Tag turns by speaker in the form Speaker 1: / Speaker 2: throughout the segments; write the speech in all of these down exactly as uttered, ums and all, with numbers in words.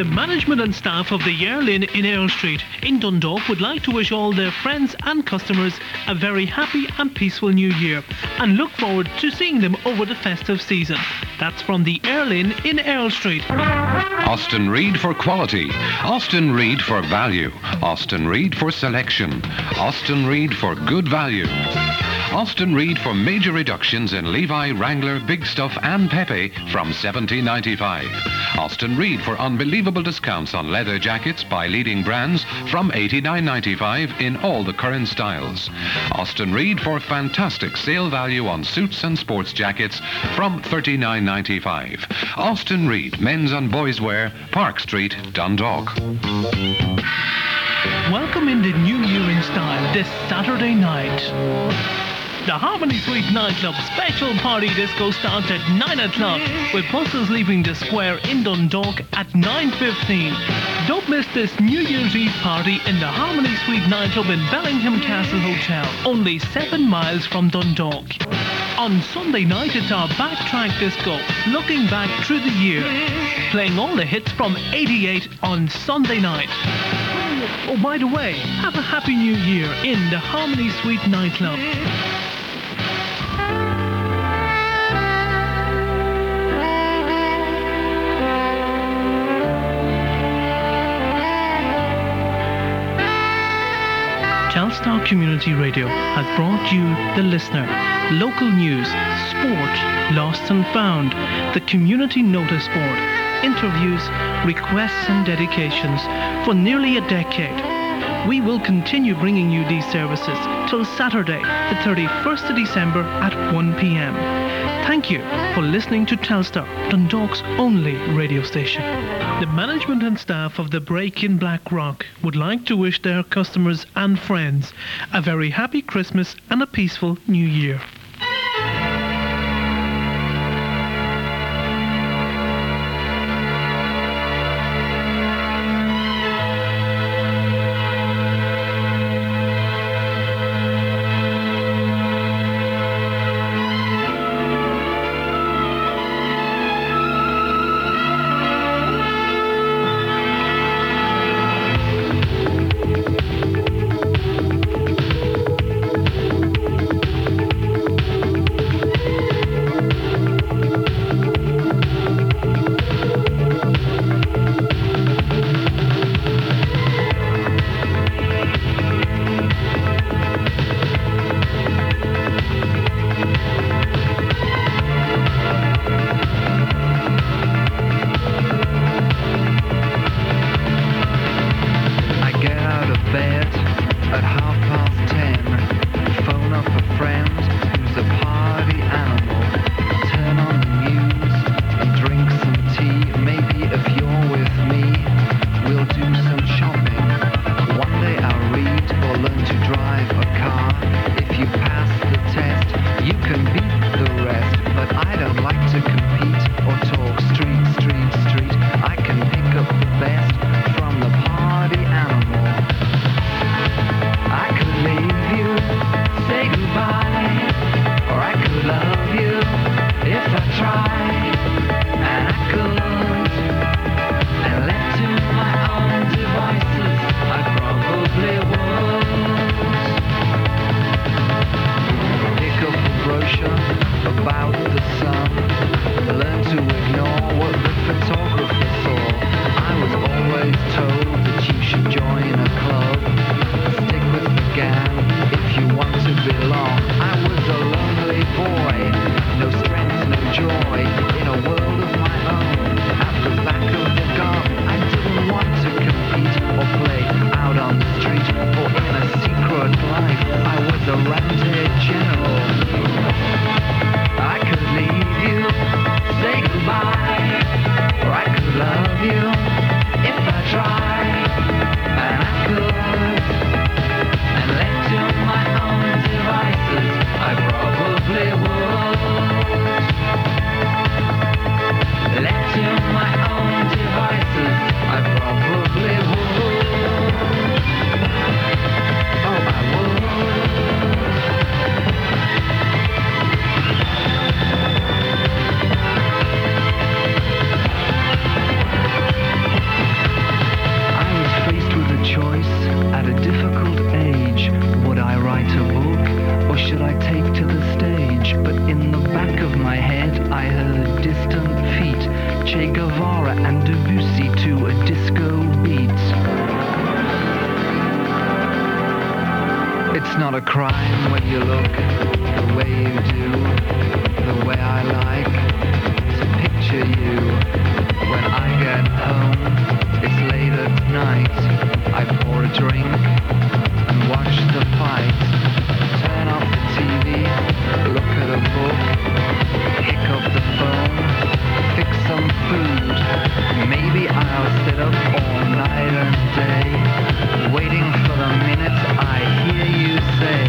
Speaker 1: The management and staff of the Yale Inn in Earl Street in Dundalk would like to wish all their friends and customers a very happy and peaceful new year and look forward to seeing them over the festive season. That's from the Yale Inn in Earl Street.
Speaker 2: Austin Reed for quality. Austin Reed for value. Austin Reed for selection. Austin Reed for good value. Austin Reed for major reductions in Levi, Wrangler, Big Stuff and Pepe from seventeen ninety-five. Austin Reed for unbelievable discounts on leather jackets by leading brands from eighty-nine ninety-five in all the current styles. Austin Reed for fantastic sale value on suits and sports jackets from thirty-nine ninety-five. Austin Reed, men's and boys wear, Park Street, Dundalk.
Speaker 1: Welcome in the new year in style this Saturday night. The Harmony Suite nightclub special party disco starts at nine o'clock with buses leaving the square in Dundalk at nine fifteen. Don't miss this New Year's Eve party in the Harmony Suite nightclub in Bellingham Castle Hotel, only seven miles from Dundalk. On Sunday night it's our backtrack disco, looking back through the year, playing all the hits from eighty-eight on Sunday night. Oh, by the way, have a happy new year in the Harmony Suite nightclub. Telstar Community Radio has brought you The Listener, local news, sport, lost and found, the community notice board, interviews, requests and dedications for nearly a decade. We will continue bringing you these services till Saturday, the thirty-first of December at one p.m. Thank you for listening to Telstar, Dundalk's only radio station. The management and staff of the Break in Blackrock would like to wish their customers and friends a very happy Christmas and a peaceful New Year.
Speaker 3: to a disco beat. It's not a crime when you look the way you do, the way I like to picture you. When I get home, it's late at night, I pour a drink and watch the fight. Turn off the T V, look at a book, pick up the phone, fix some food. Maybe I'll sit up all night and day, waiting for the minute I hear you say,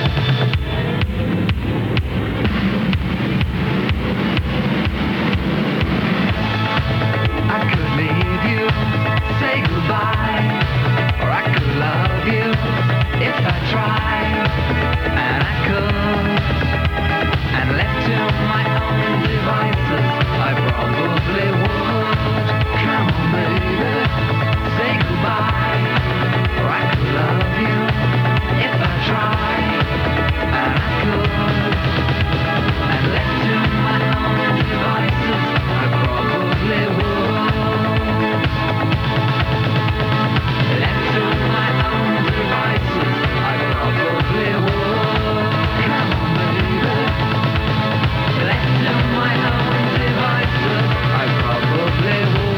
Speaker 3: I could leave you, say goodbye, or I could love you if I tried, and I could, and left to my own devices, I probably would. Come on baby, say goodbye, or I could love you if I tried, and I could, and left to my own devices, I probably would. Left to my own devices, I probably would. Come on baby, left to my own devices, I probably would.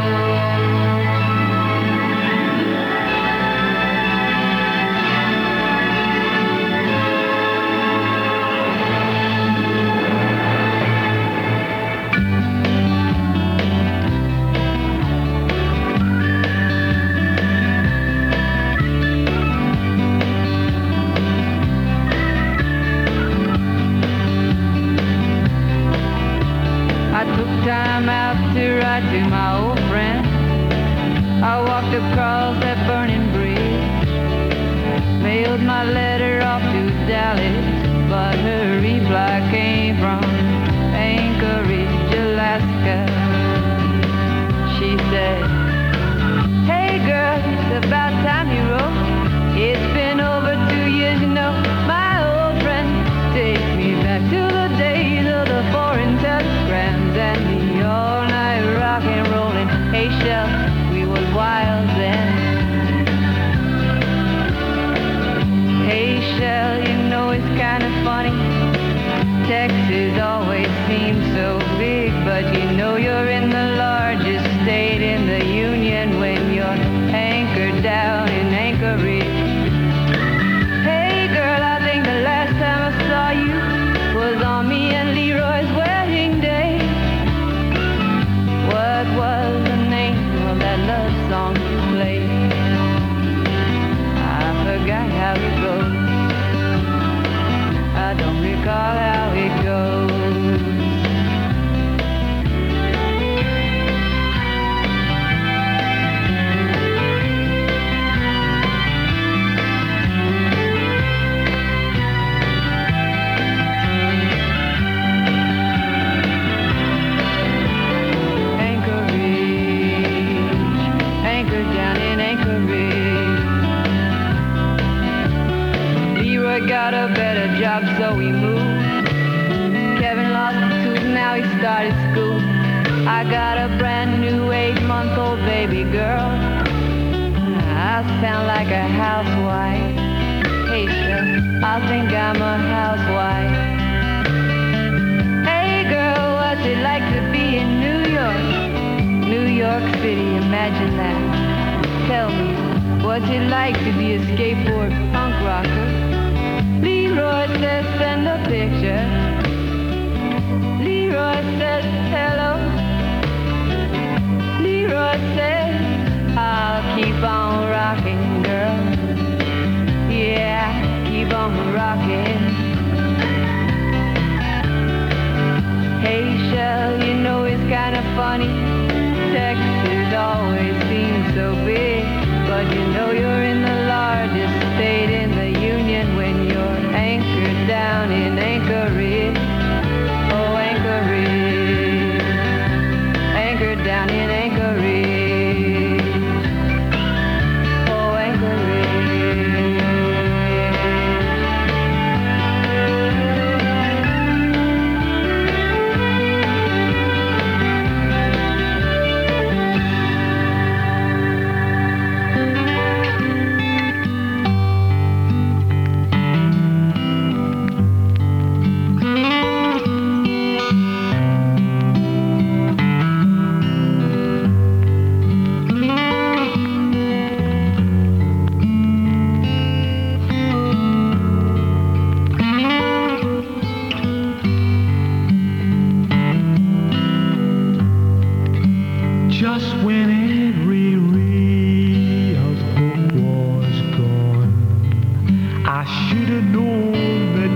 Speaker 3: I took time out to write to my old friend. I walked across that burning bridge, mailed my letter off to Dallas, but her reply came from Anchorage, Alaska. She said, hey girl, it's about time you wrote. It's been over two years, you know, my old friend. Take me back to the days of the foreign telegrams and the all-night rock and rollin'. Hey Shell, we was wild then. Hey Shell, you know it's kinda funny, Texas always seems so big, but you know you're in the largest state in the union when you're anchored down in Anchorage. Hey girl, I think the last time I saw you was on me and Leroy's wedding day. What was the name of that love song you played? I forgot how it goes. I don't recall how it goes. Got a better job, so we moved. Kevin lost his tooth, now he started school. I got a brand new eight-month-old baby girl. I sound like a housewife. Hey, sir, I think I'm a housewife. Hey, girl, what's it like to be in New York? New York City, imagine that. Tell me, what's it like to be a skateboard punk rocker? Leroy says send a picture. Leroy says hello. Leroy says I'll keep on rocking, girl. Yeah, keep on rocking. Hey Shell, you know it's kinda funny, Texas always seems so big, but you know you're in the largest state in the union when you're anchored down in Anchorage. Oh, Anchorage. Anchored down in Anchorage. Oh, Anchorage.
Speaker 4: when every ray of hope was gone. I should have known that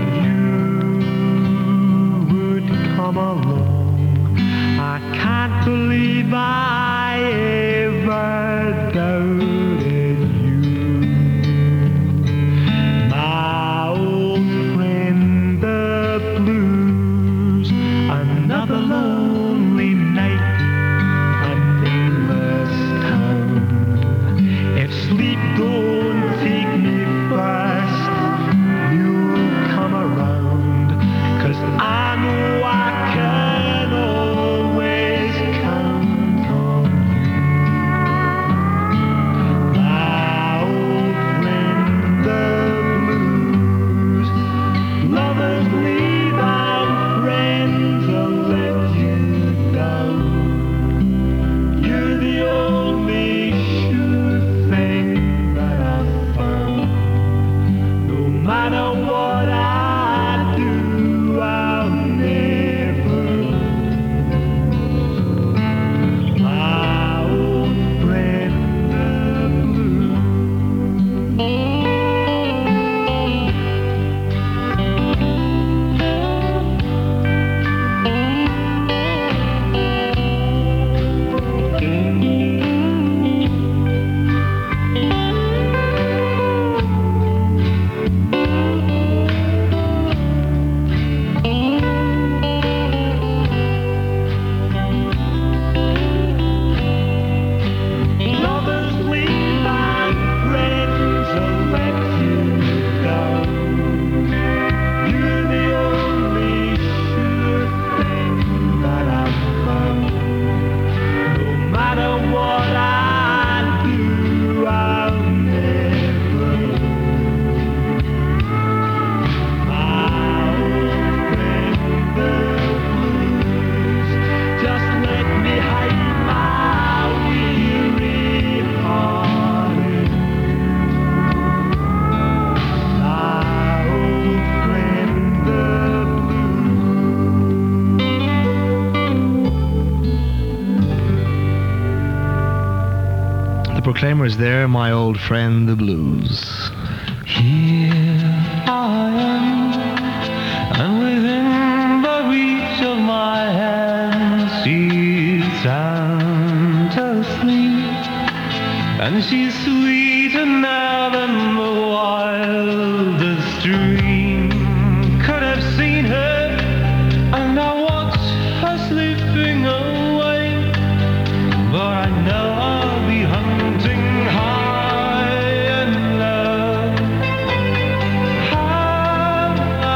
Speaker 4: you would come along. I can't believe I ever doubted you. My old friend, the blues, another lonely night, a nameless town. If sleep don't take me first, you'll come around, 'cause I know I can always count on you. My old friend, the blues, lovers leave and friends will let you down. You're the only sure thing that I've found. No matter what I do, I'll never lose my old friend, the blues. Lovers leave and friends will let you down. You're the only sure thing that I've found. No matter what I do, I'll never lose my old friend, the blues. Just let me hide my weary heart. My old friend, the
Speaker 5: The Proclaimers there, my old friend, the blues.
Speaker 4: Here I am, and within the reach of my hand, she's sound asleep, and she's sweeter now than the wildest dream could have seen her. And I watch her slipping away, but I know I'll be hunting high and low. High,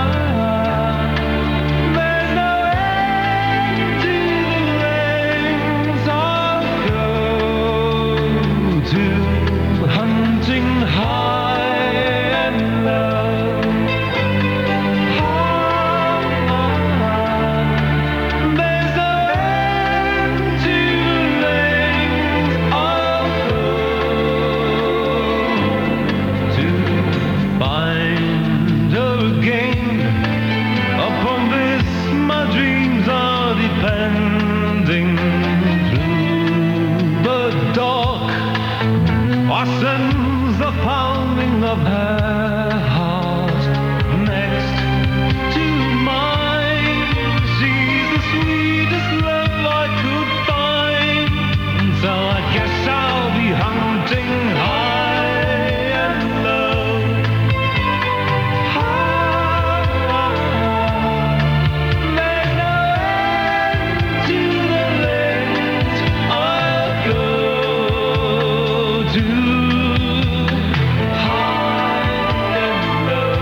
Speaker 4: there's no end to the lengths I'll go to, hunting high and low. There's no end to the lengths I'll go to find her again. Upon this my dreams are depending. Through the dark ascends the pounding of her heart. Next to mine, she's the sweetest love I could find. So I guess I'll be hunting high and low. High, there's no end to the lengths I'll go to. High and low.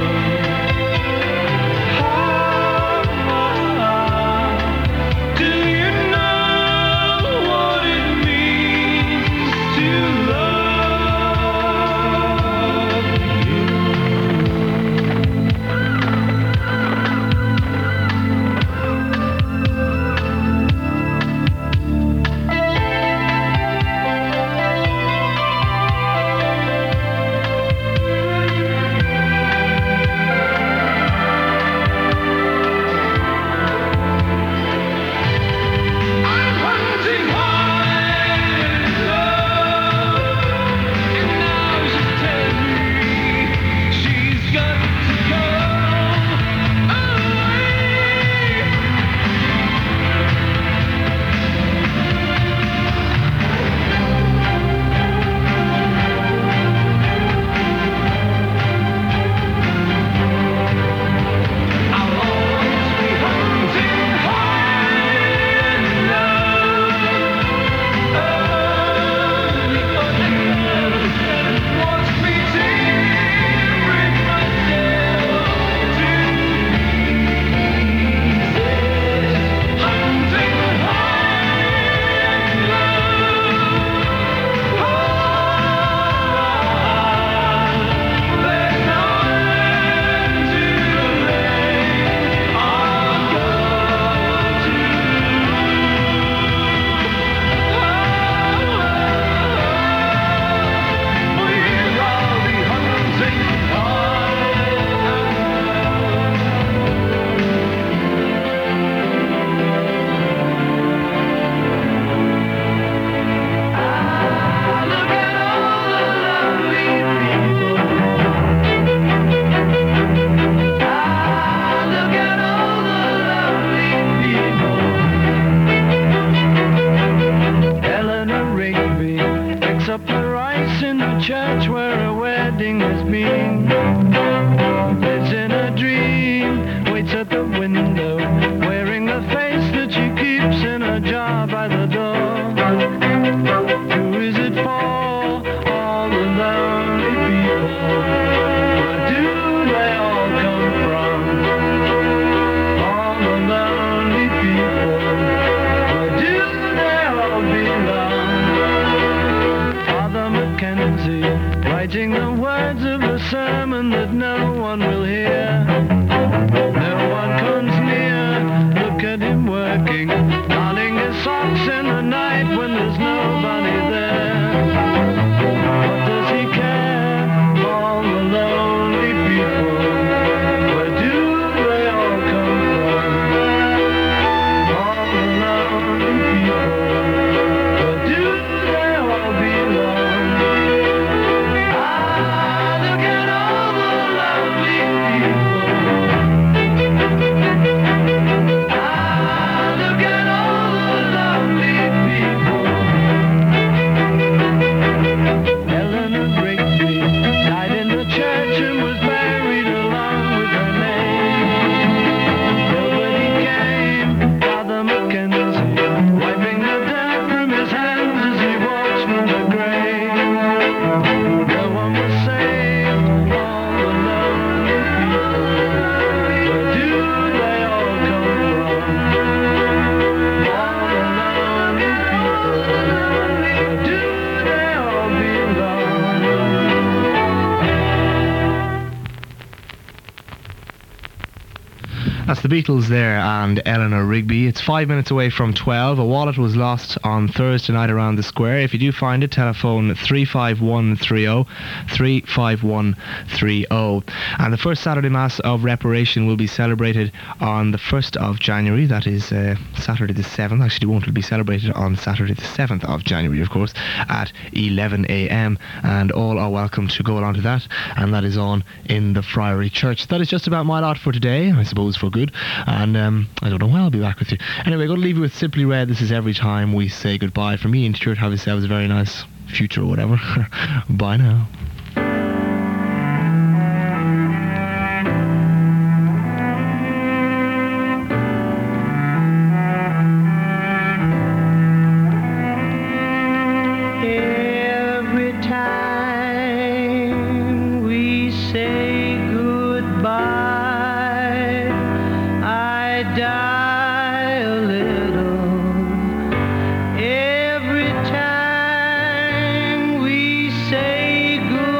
Speaker 4: High, do you know what it means church where a wedding has been. Lives in a dream, waits at the window, wearing the face that she keeps in a jar by the door. Who is it for? All the lonely people. Where do they all come from? All the lonely people. Where do they all belong? Father Mackenzie, writing the words of a sermon that no one will hear. No one comes near. Look at him working, darning his socks in the night when there's nobody there. What does he care? All the lonely people. Where do they all come from? All the lonely people. Where do they all belong? Ah, look at all the lonely people. Ah, look at all the lonely people. Eleanor Rigby died in the church and was buried along with her name. Nobody came, Father Mackenzie, wiping the dirt from his hands as he walks from the grave. No one was saved, all the lonely people. Where do they all come from? All the lonely people. Where do they all belong?
Speaker 5: That's the Beatles there and Eleanor Rigby. It's five minutes away from twelve. A wallet was lost on Thursday night around the square. If you do find it, telephone three five one three zero, three five one three zero. And the first Saturday Mass of Reparation will be celebrated on the first of January. That is uh, Saturday the seventh. Actually, it won't be celebrated on Saturday the seventh of January, of course, at eleven a.m. And all are welcome to go along to that. And that is on in the Friary Church. That is just about my lot for today, I suppose for good. And um, I don't know when I'll be back with you. Anyway, going to leave you with Simply Red. This is Every Time We Say Goodbye. From me and Stuart, have yourselves a very nice future or whatever. Bye now.
Speaker 4: Every time we say goodbye, I die a little. Every time we say goodbye,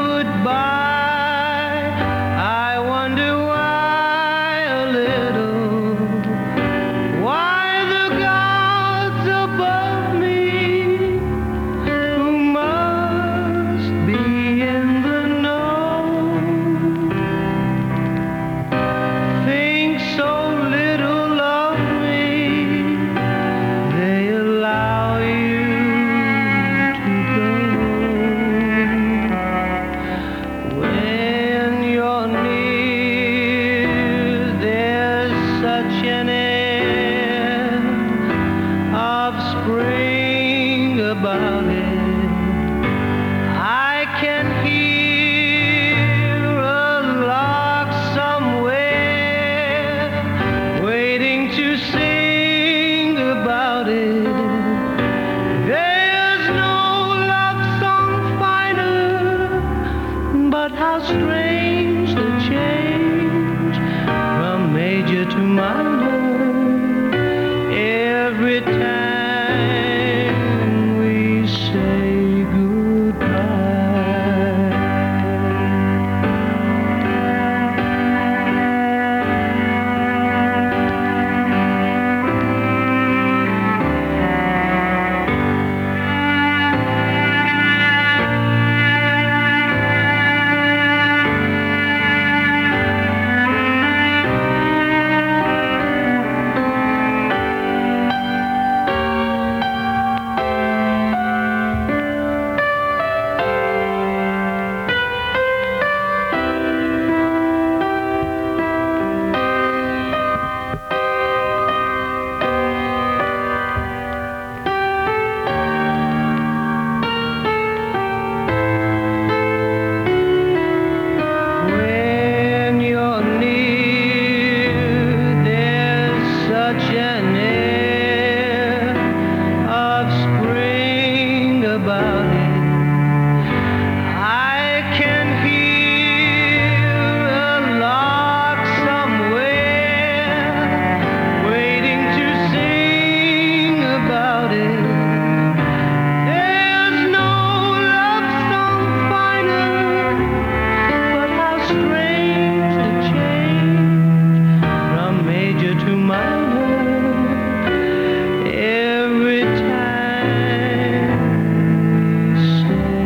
Speaker 4: about it. I can hear a lark somewhere waiting to sing about it. There's no love song finer, but how strange the change from major to minor every time you say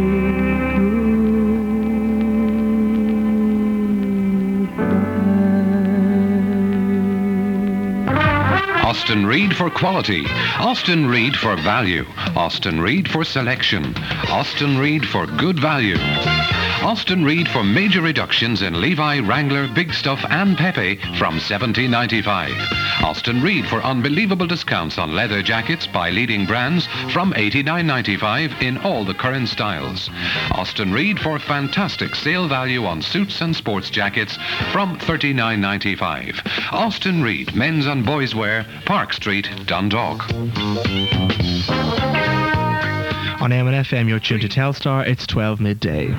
Speaker 4: goodbye.
Speaker 2: Austin Reed for quality. Austin Reed for value. Austin Reed for selection. Austin Reed for good value. Austin Reed for major reductions in Levi, Wrangler, Big Stuff and Pepe from seventeen ninety-five. Austin Reed for unbelievable discounts on leather jackets by leading brands from eighty-nine ninety-five in all the current styles. Austin Reed for fantastic sale value on suits and sports jackets from thirty-nine ninety-five. Austin Reed, men's and boys wear, Park Street, Dundalk.
Speaker 5: On M and F M, you're tuned to Telstar. It's twelve midday.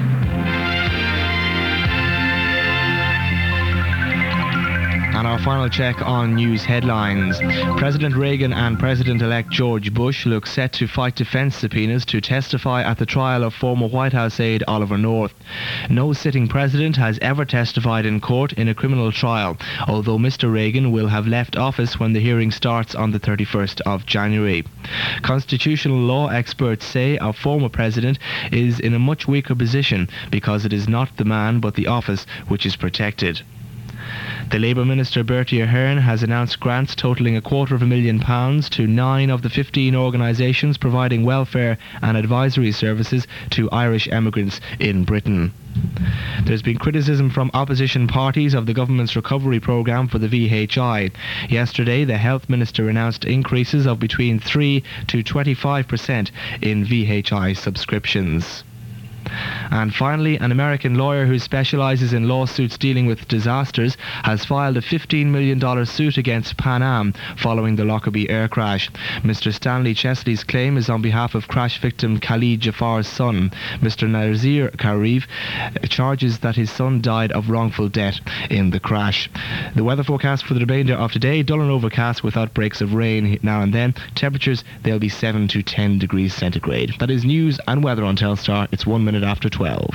Speaker 5: And our final check on news headlines. President Reagan and President-elect George Bush look set to fight defence subpoenas to testify at the trial of former White House aide Oliver North. No sitting president has ever testified in court in a criminal trial, although Mister Reagan will have left office when the hearing starts on the thirty-first of January. Constitutional law experts say our former president is in a much weaker position because it is not the man but the office which is protected. The Labour Minister Bertie Ahern has announced grants totalling a quarter of a million pounds to nine of the fifteen organisations providing welfare and advisory services to Irish emigrants in Britain. There's been criticism from opposition parties of the government's recovery programme for the V H I. Yesterday, the Health Minister announced increases of between three to twenty-five percent in V H I subscriptions. And finally, an American lawyer who specialises in lawsuits dealing with disasters has filed a fifteen million dollars suit against Pan Am following the Lockerbie air crash. Mister Stanley Chesley's claim is on behalf of crash victim Khalid Jafar's son. Mister Nazir Karif charges that his son died of wrongful death in the crash. The weather forecast for the remainder of today: dull and overcast with outbreaks of rain now and then. Temperatures, they'll be seven to ten degrees centigrade. That is news and weather on Telstar. It's one minute after twelve.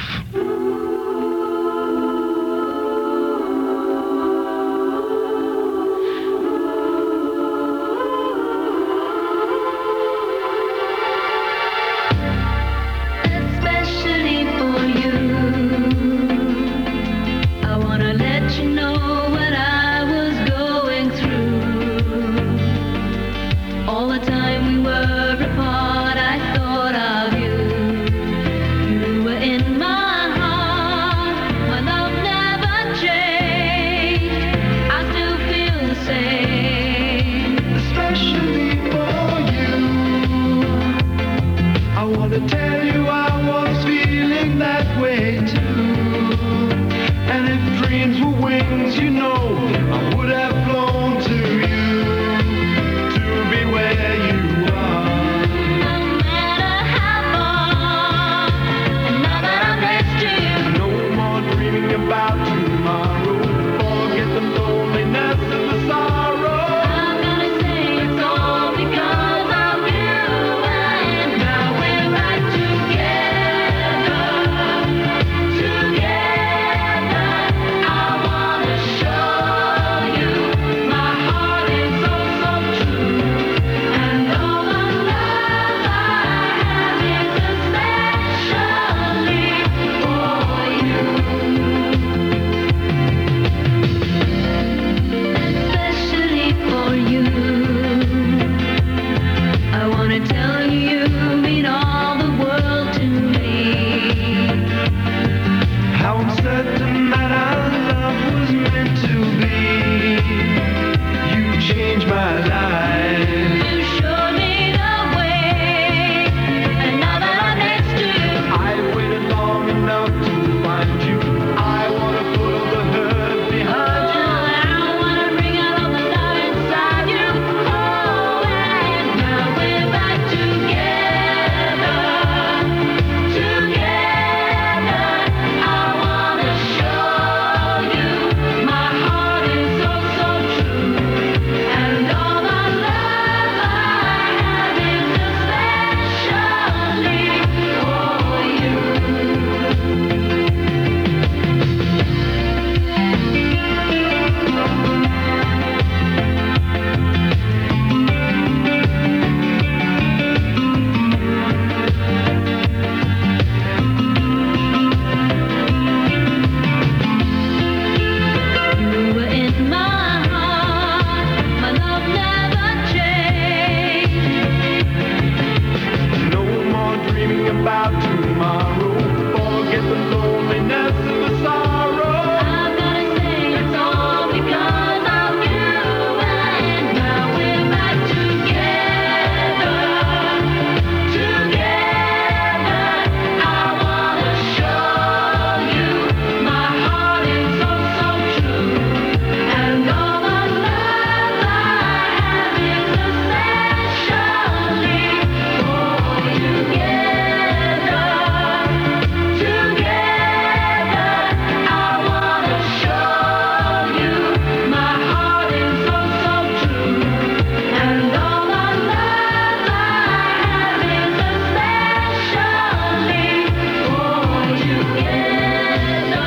Speaker 6: Especially for you, I wanna let you know what I was going through. All the time we were apart, I thought of you. You were in my heart. My love never changed. I still feel the same.
Speaker 4: Especially for you, I want to tell you I was feeling that way too. And if dreams were wings, you know, I would have flown to you to be where you are.
Speaker 6: No matter how far, and now that I'm next to you,
Speaker 4: No more dreaming about tomorrow. Forget the loneliness and the sorrow.
Speaker 6: I'm gonna say it's all because of you. And now we're right together, together. I wanna show you my heart is so, so true. And
Speaker 4: tomorrow. Forget the loneliness and the sorrow.
Speaker 6: I'm gonna sing a song because of you, and now we're back together, together. I wanna show you my heart is so, so true, and all the love I have is especially for you. Together, together, I wanna show you my heart is so, so true, and all the love I have is especially for you. Together,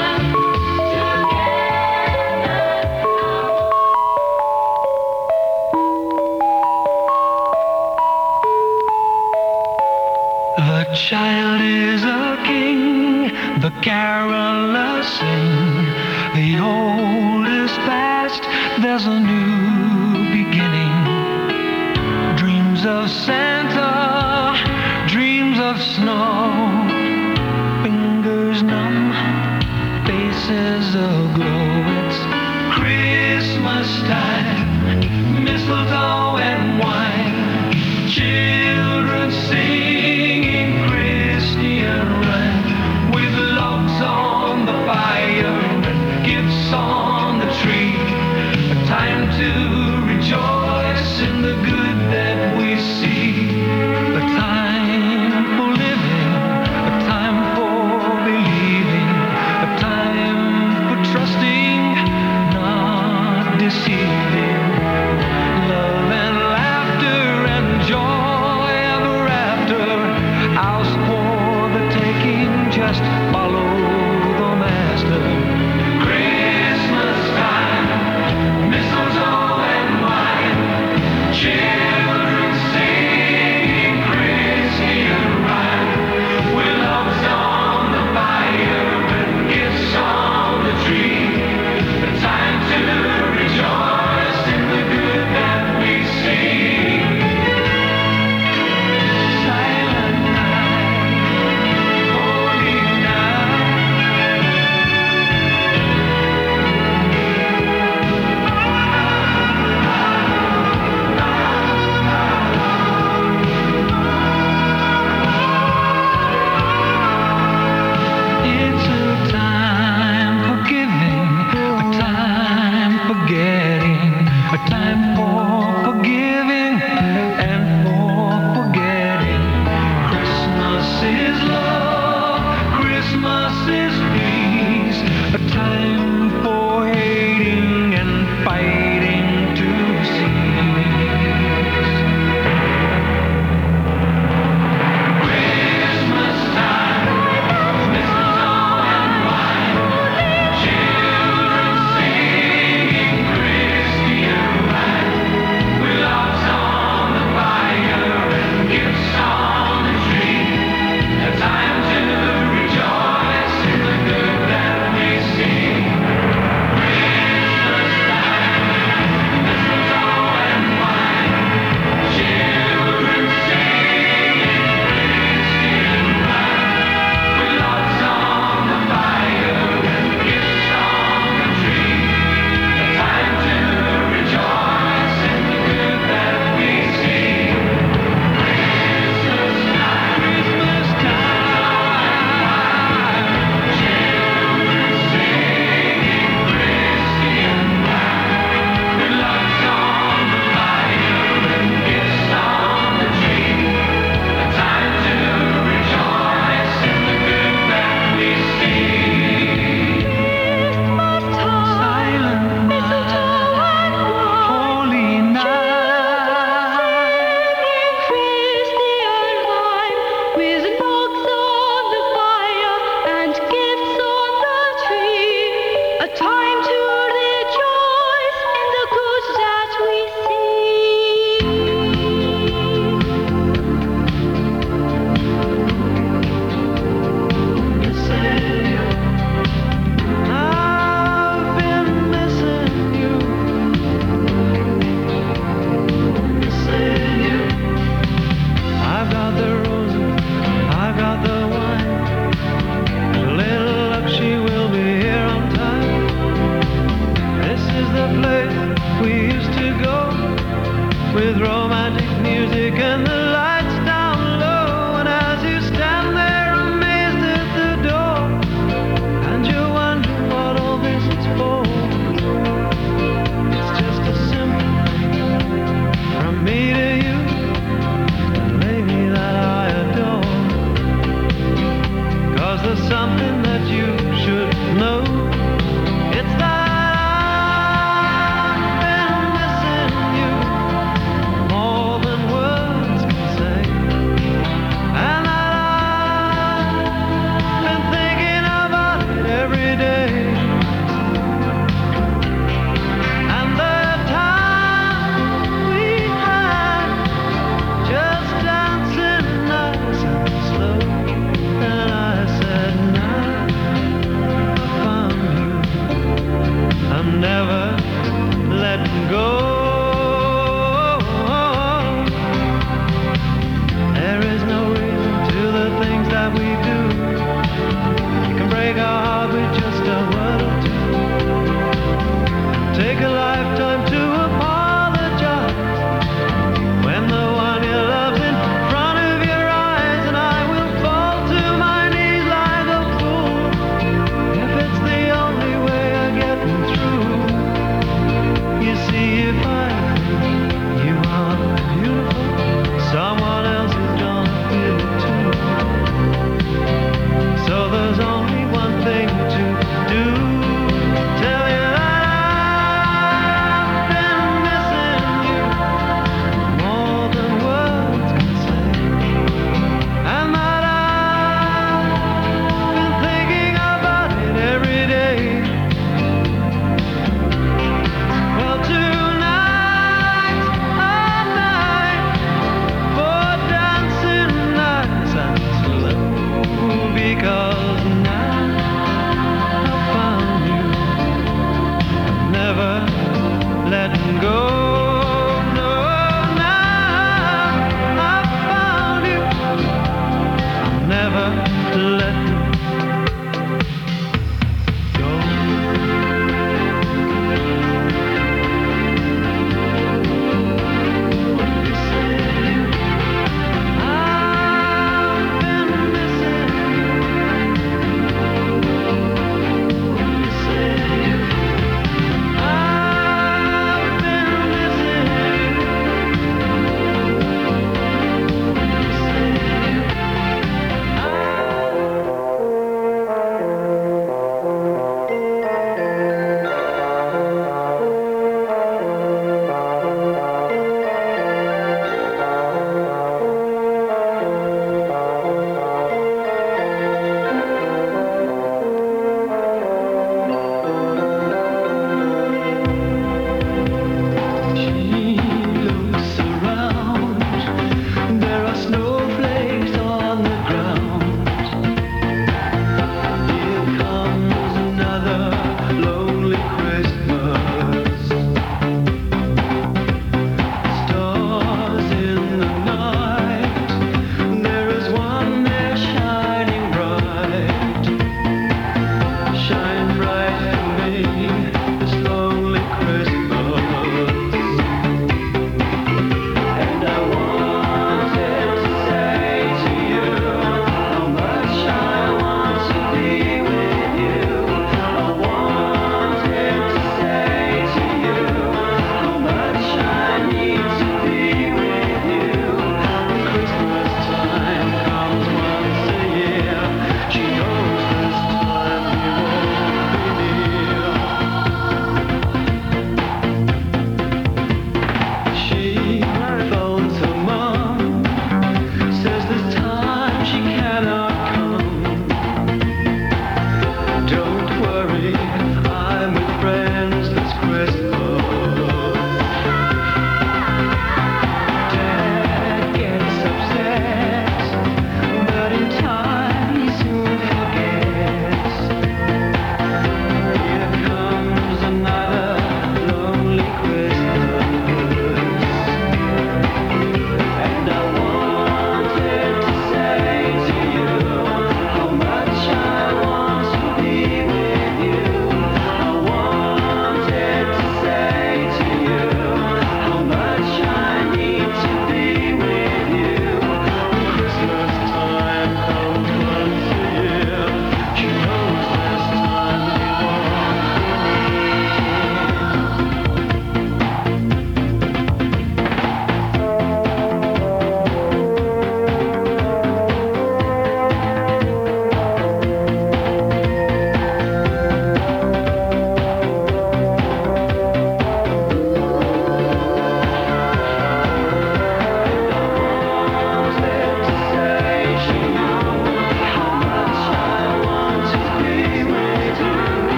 Speaker 4: The child is a king, the carolers sing. The old is past, there's a new beginning. Dreams of Santa, dreams of snow. Fingers numb, faces aglow. It's Christmas time, mistletoe and wine. Children singing Christian rhyme, with logs on the fire and gifts on the tree. A time to rejoice in the good that we see. A time for living, a time for believing, a time for trusting, not deceiving. Love and laughter and joy ever after. Ours for the taking, just follow the master. Christmas time, mistletoe and wine. Children singing Christian rhyme. With logs on the fire and gifts on the tree. A time to rejoice in the good that we see. Silent night, holy night. something that you should know. It's that I've been missing you more than words can say, and that I've been thinking about it every day. And the time we had, just dancing nice and slow, and I said, now I found you, I'm never letting go. There is no reason to the things that we do. We can break our heart with just a word or two. Take a lifetime to apologize when the one you love's in front of your eyes, and I will fall to my knees like a fool if it's the only way of getting through. You see, if I feel you are beautiful, someone else is gonna feel it too. So there's only one thing to do. Tell you that I've been missing you more than words can say, and that I've been thinking about it every day. Well, tonight's a night for dancing nice and slow, because now I found you, never letting go. No, now I found you, I'm never letting go. What do you say? I've been missing you. What do you say? I've been missing you. What do you say? I've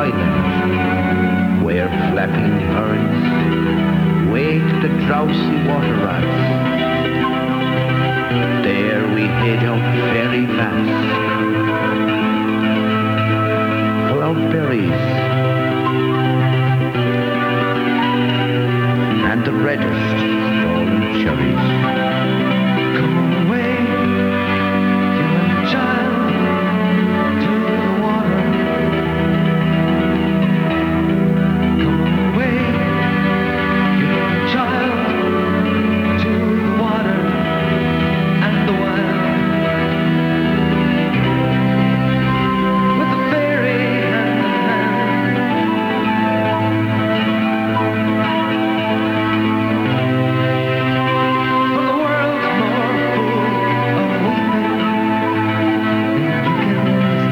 Speaker 7: island, where flapping herons wake the drowsy water rats. There we head out fairy vats, full of berries and the reddest stolen cherries. Come away, human child, to the water. Come away, human child, to the water and the wild. With the fairy hand in hand. For the world's more full of weeping than you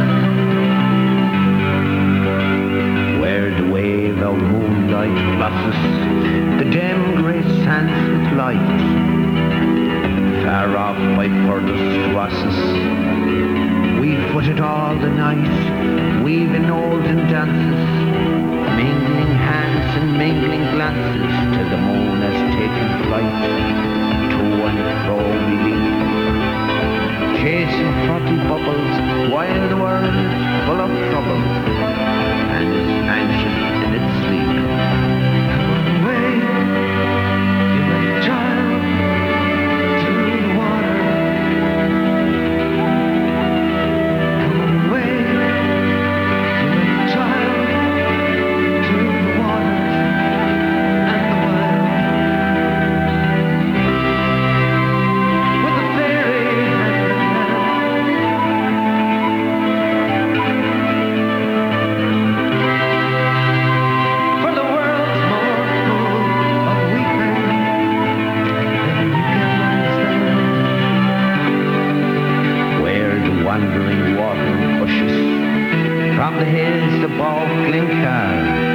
Speaker 7: can understand. Where the wave of moonlight blosses the dim grey sands with light, far off by furthest oasis, we foot it all the night, weaving olden dances, mingling hands and mingling glances, till the moon has taken flight. To and fro we leap, chasing frothy bubbles, while the world is full of trouble, and is anxious in its sleep. Come away, human child, to the water. Come away, human child, to the water and the wild. With the fairy hand in hand. For the world's more full of weeping than you can understand. Where the wandering water pushes from the hills above Glencar,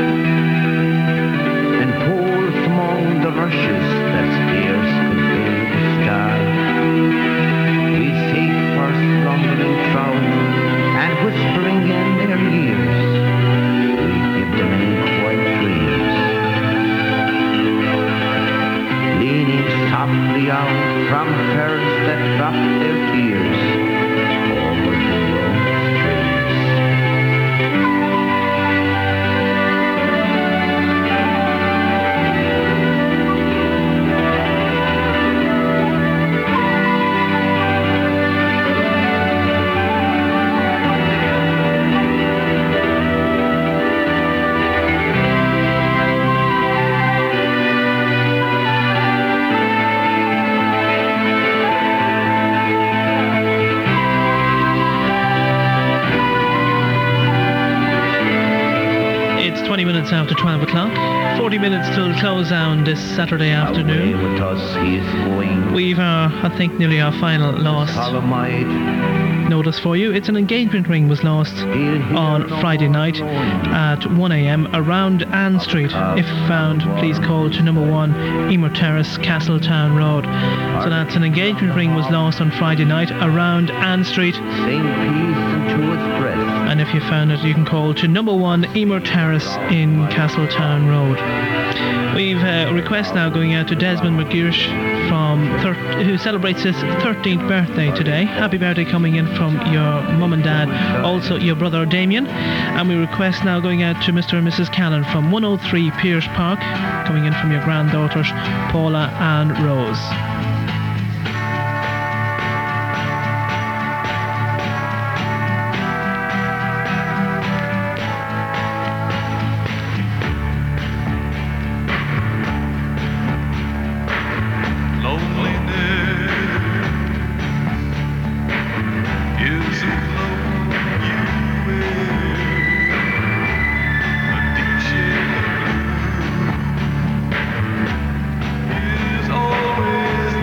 Speaker 7: and pools among the rushes that scarce could build a star. We seek for slumbering trout, and whispering in their ears, we give them inquiet dreams. Leaning softly out from ferns that drop their tears over the young streams.
Speaker 1: It's twenty minutes after twelve o'clock. forty minutes till close down this Saturday
Speaker 7: Away
Speaker 1: afternoon.
Speaker 7: with us he is going,
Speaker 1: We've our, I think, nearly our final lost
Speaker 7: Solomide.
Speaker 1: notice for you. It's an engagement ring was lost on Friday night at one a.m. around Ann Street. If found, please call to number one Emer Terrace, Castletown Road. So that's an engagement ring was lost on Friday night around Ann Street.
Speaker 7: Sing peace unto his breast.
Speaker 1: And if you found it, you can call to number one Emer Terrace in Castletown Road. We've a request now going out to Desmond McGearsh from thir- who celebrates his thirteenth birthday today. Happy birthday coming in from your mum and dad, also your brother Damien. And we request now going out to Mister and Missus Callan from one oh three Pierce Park, coming in from your granddaughters Paula and Rose.
Speaker 4: Is always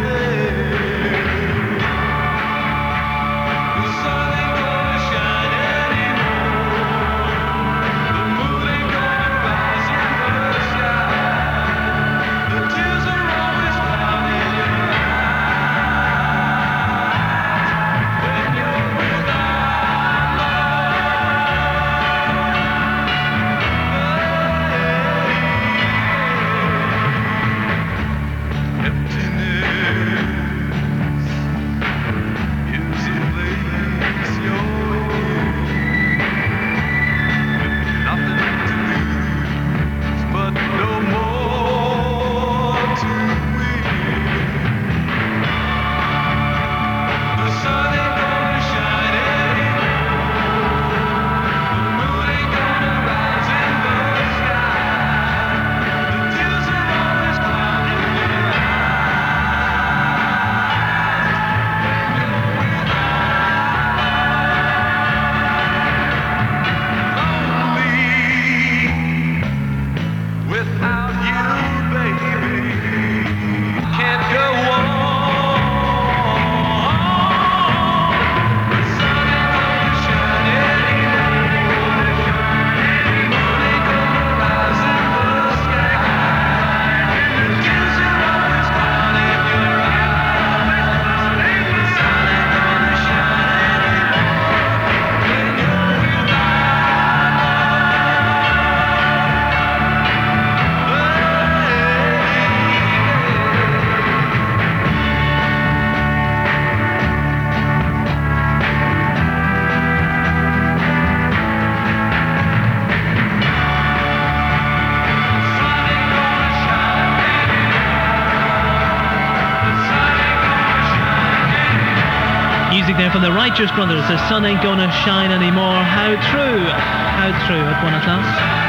Speaker 1: from the Righteous Brothers, The Sun Ain't Gonna Shine Anymore. How true, how true at one o'clock.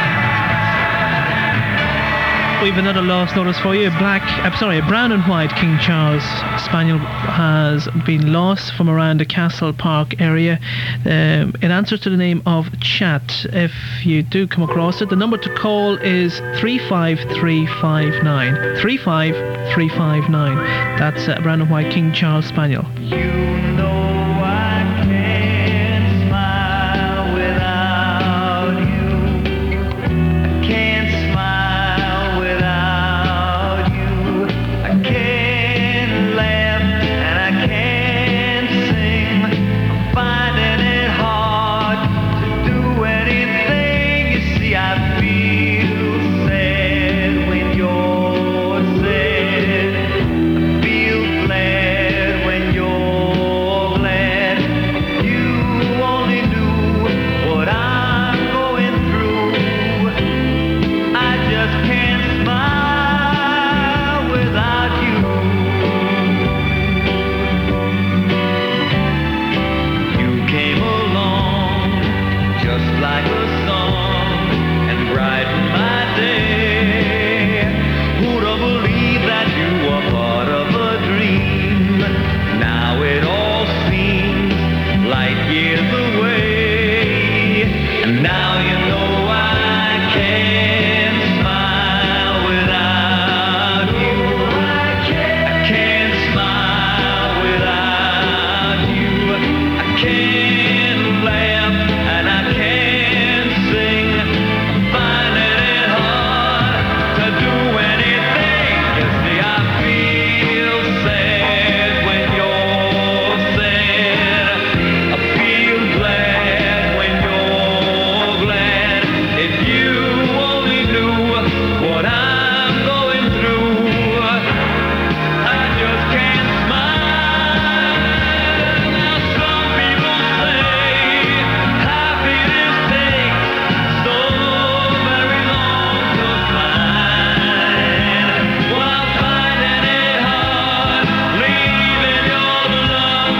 Speaker 1: We've another lost notice for you. Black, I'm sorry, a brown and white King Charles Spaniel has been lost from around the Castle Park area. Um, it answers to the name of Chat. If you do come across it, the number to call is three five three five nine. three five three five nine. That's a brown and white King Charles Spaniel.
Speaker 4: You know I can't smile without you. I can't smile without you. I can't laugh and I can't sing. I'm finding it hard to do anything. You see, I feel sad when you're sad. I feel glad when you're glad. You only knew what I'm going through. I just can't smile without you. You came along just like a song and brightened my day. Who'd have believed that you were part of a dream? Now it all seems light years away. And now you know I can't smile without you. I can't smile without you. I can't laugh and I can't sing. I'm finding it hard to do anything. You see, I feel sad when you're sad. I feel glad when you're glad. If you only knew what I'm going through, I just can't smile. Now some people say happiness takes so very long to find. Well, I'm finding it hard leaving your love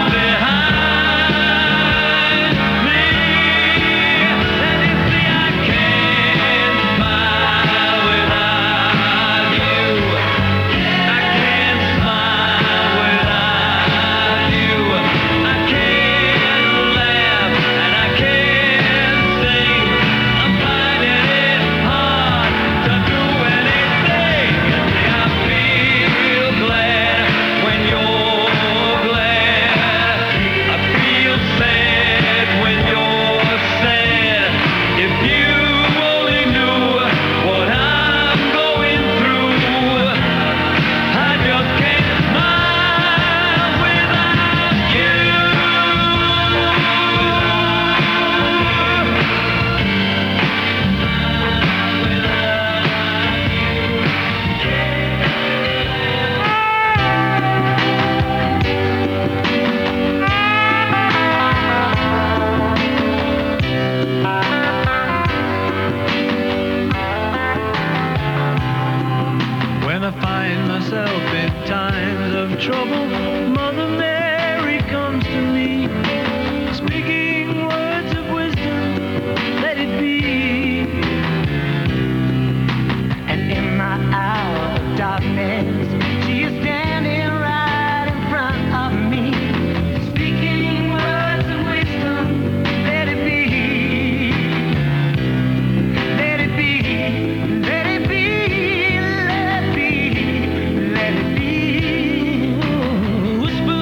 Speaker 4: behind me. And you see, I can't smile without you. I can't smile without you. I can't laugh and I can't sing. I'm finding it hard to do anything. You see, I feel glad when you're glad. I feel sad when you're sad. If you only knew what I'm going through, I just can't smile without you. When I find myself in times of trouble, Mother Mary comes to me, speaking words of wisdom, let it be. And in my hour of darkness, she is standing right in front of me, speaking words of wisdom, let it be. Let it be, let it be, let it be, let it be. Whisper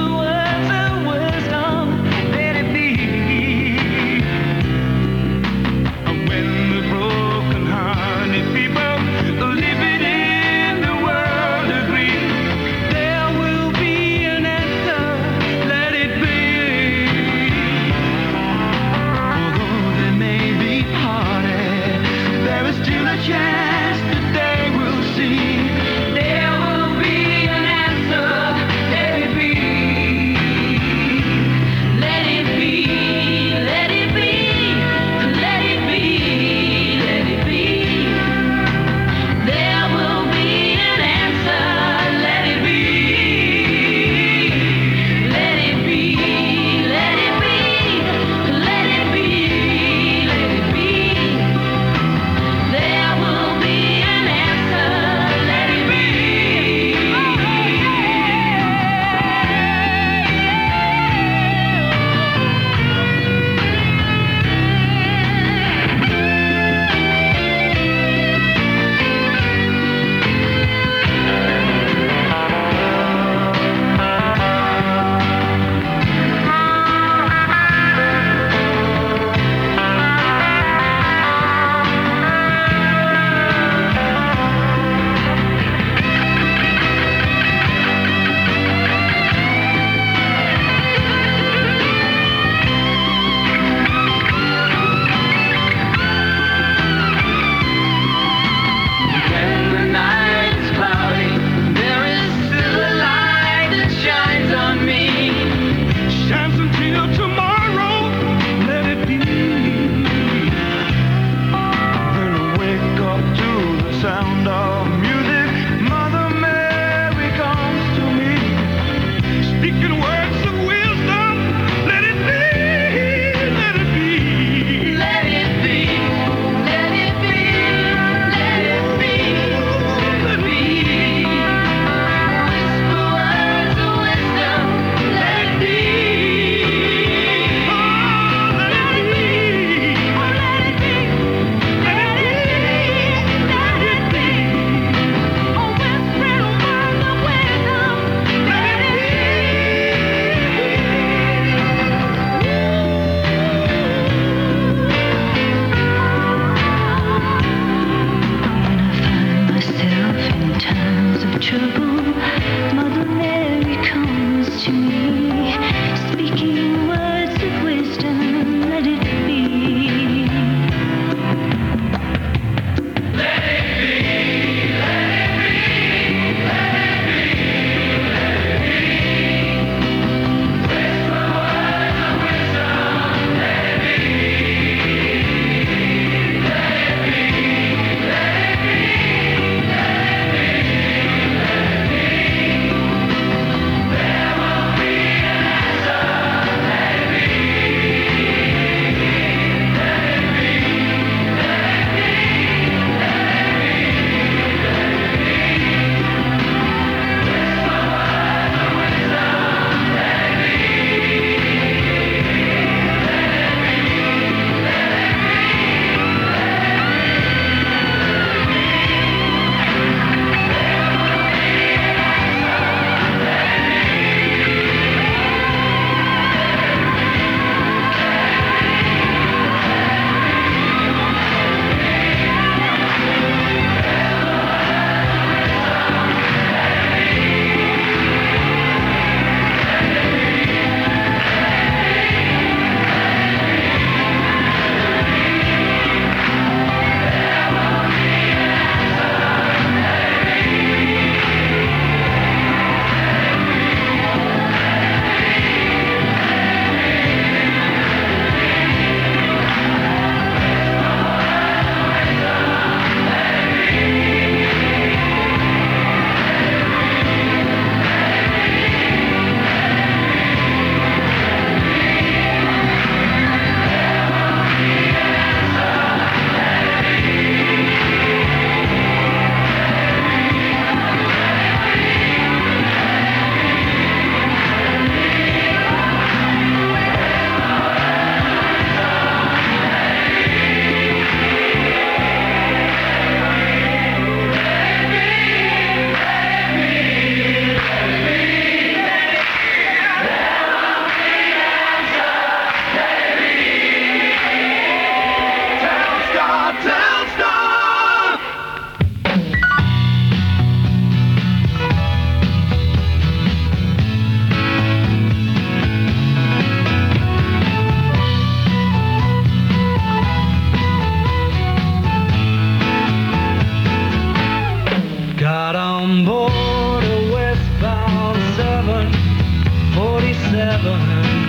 Speaker 4: forty-seven, forty-seven.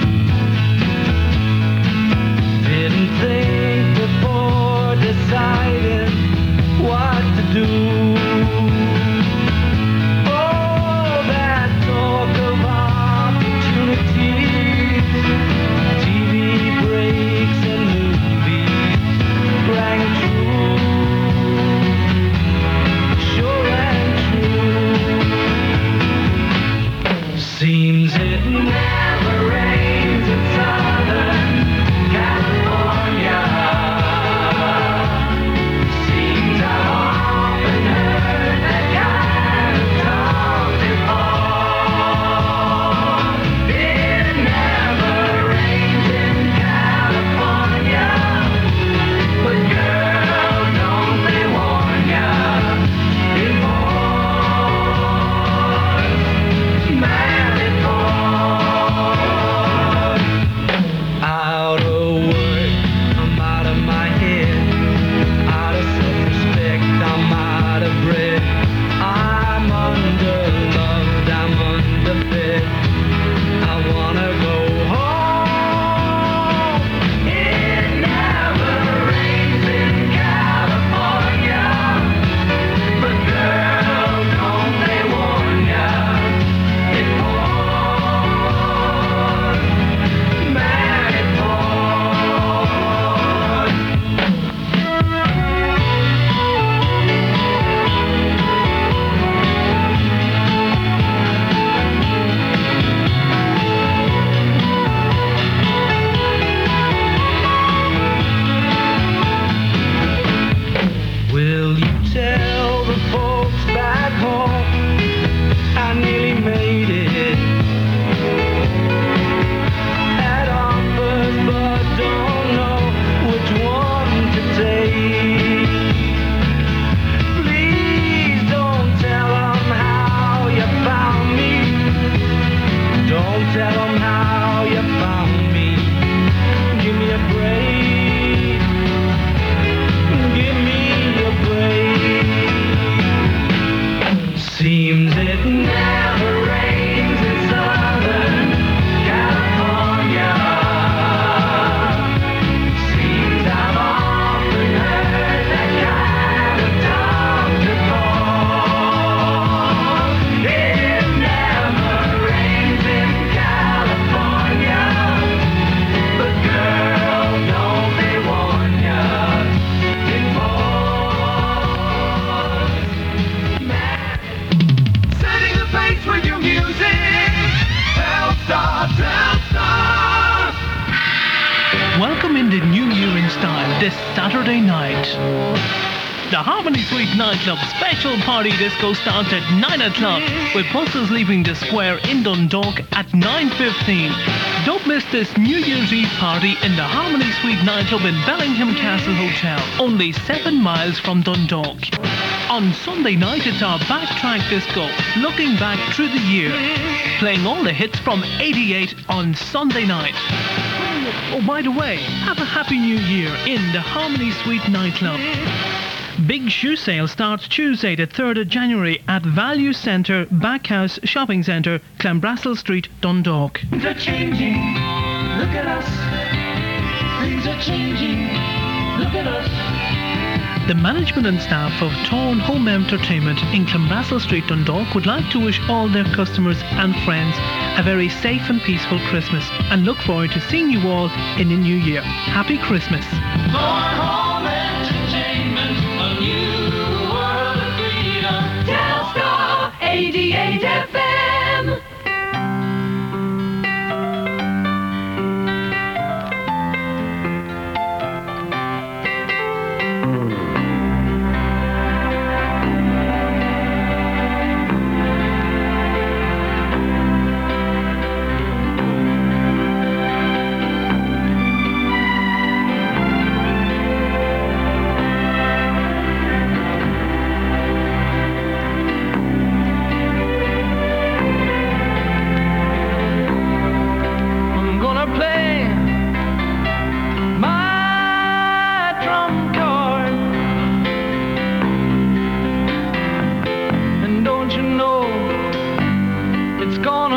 Speaker 4: Didn't think before deciding what to do. Oh, that talk of opportunities, T V breaks and movies rang true, sure and true. Seems it never rains in Southern California. Seems I've often heard that kind of talk before. It never rains in California, but girl, don't they warn ya? Divorce, married boy. Out of work, I'm out of my head. Out of self-respect, I'm out of breath. I'm underloved, I'm underfed. I wanna go home. It never rains in California, but girl, don't they warn ya? It pours, married boy. Will you tell the folks back home I nearly made it? Had offers but don't know which one to take. Please don't tell them how you found me. Don't tell them how you found me. Give me a break. Give me a break. Seems it never rains in Southern California. Seems I've often heard that kind of talk before. It never rains in California, but girl, don't they warn ya? Divorce, setting the pace with your music. Telstar, Telstar.
Speaker 1: Welcome in the new year in style this Saturday night. The Harmony Suite nightclub special party disco starts at nine o'clock with buses leaving the square in Dundalk at nine fifteen. Don't miss this New Year's Eve party in the Harmony Suite nightclub in Bellingham Castle Hotel, only seven miles from Dundalk. On Sunday night it's our backtrack disco, looking back through the year, playing all the hits from eighty-eight on Sunday night. Oh, by the way, have a happy new year in the Harmony Suite nightclub. Big shoe sale starts Tuesday the third of January at Value Centre, Backhouse Shopping Centre, Clanbrassil Street, Dundalk.
Speaker 4: Things are changing. Look at us. Things are changing. Look at us.
Speaker 1: The management and staff of Torn Home Entertainment in Clanbrassil Street, Dundalk would like to wish all their customers and friends a very safe and peaceful Christmas and look forward to seeing you all in the new year. Happy Christmas.
Speaker 4: Torn Home Entertainment, a new world of freedom. Telstar eighty-eight F M.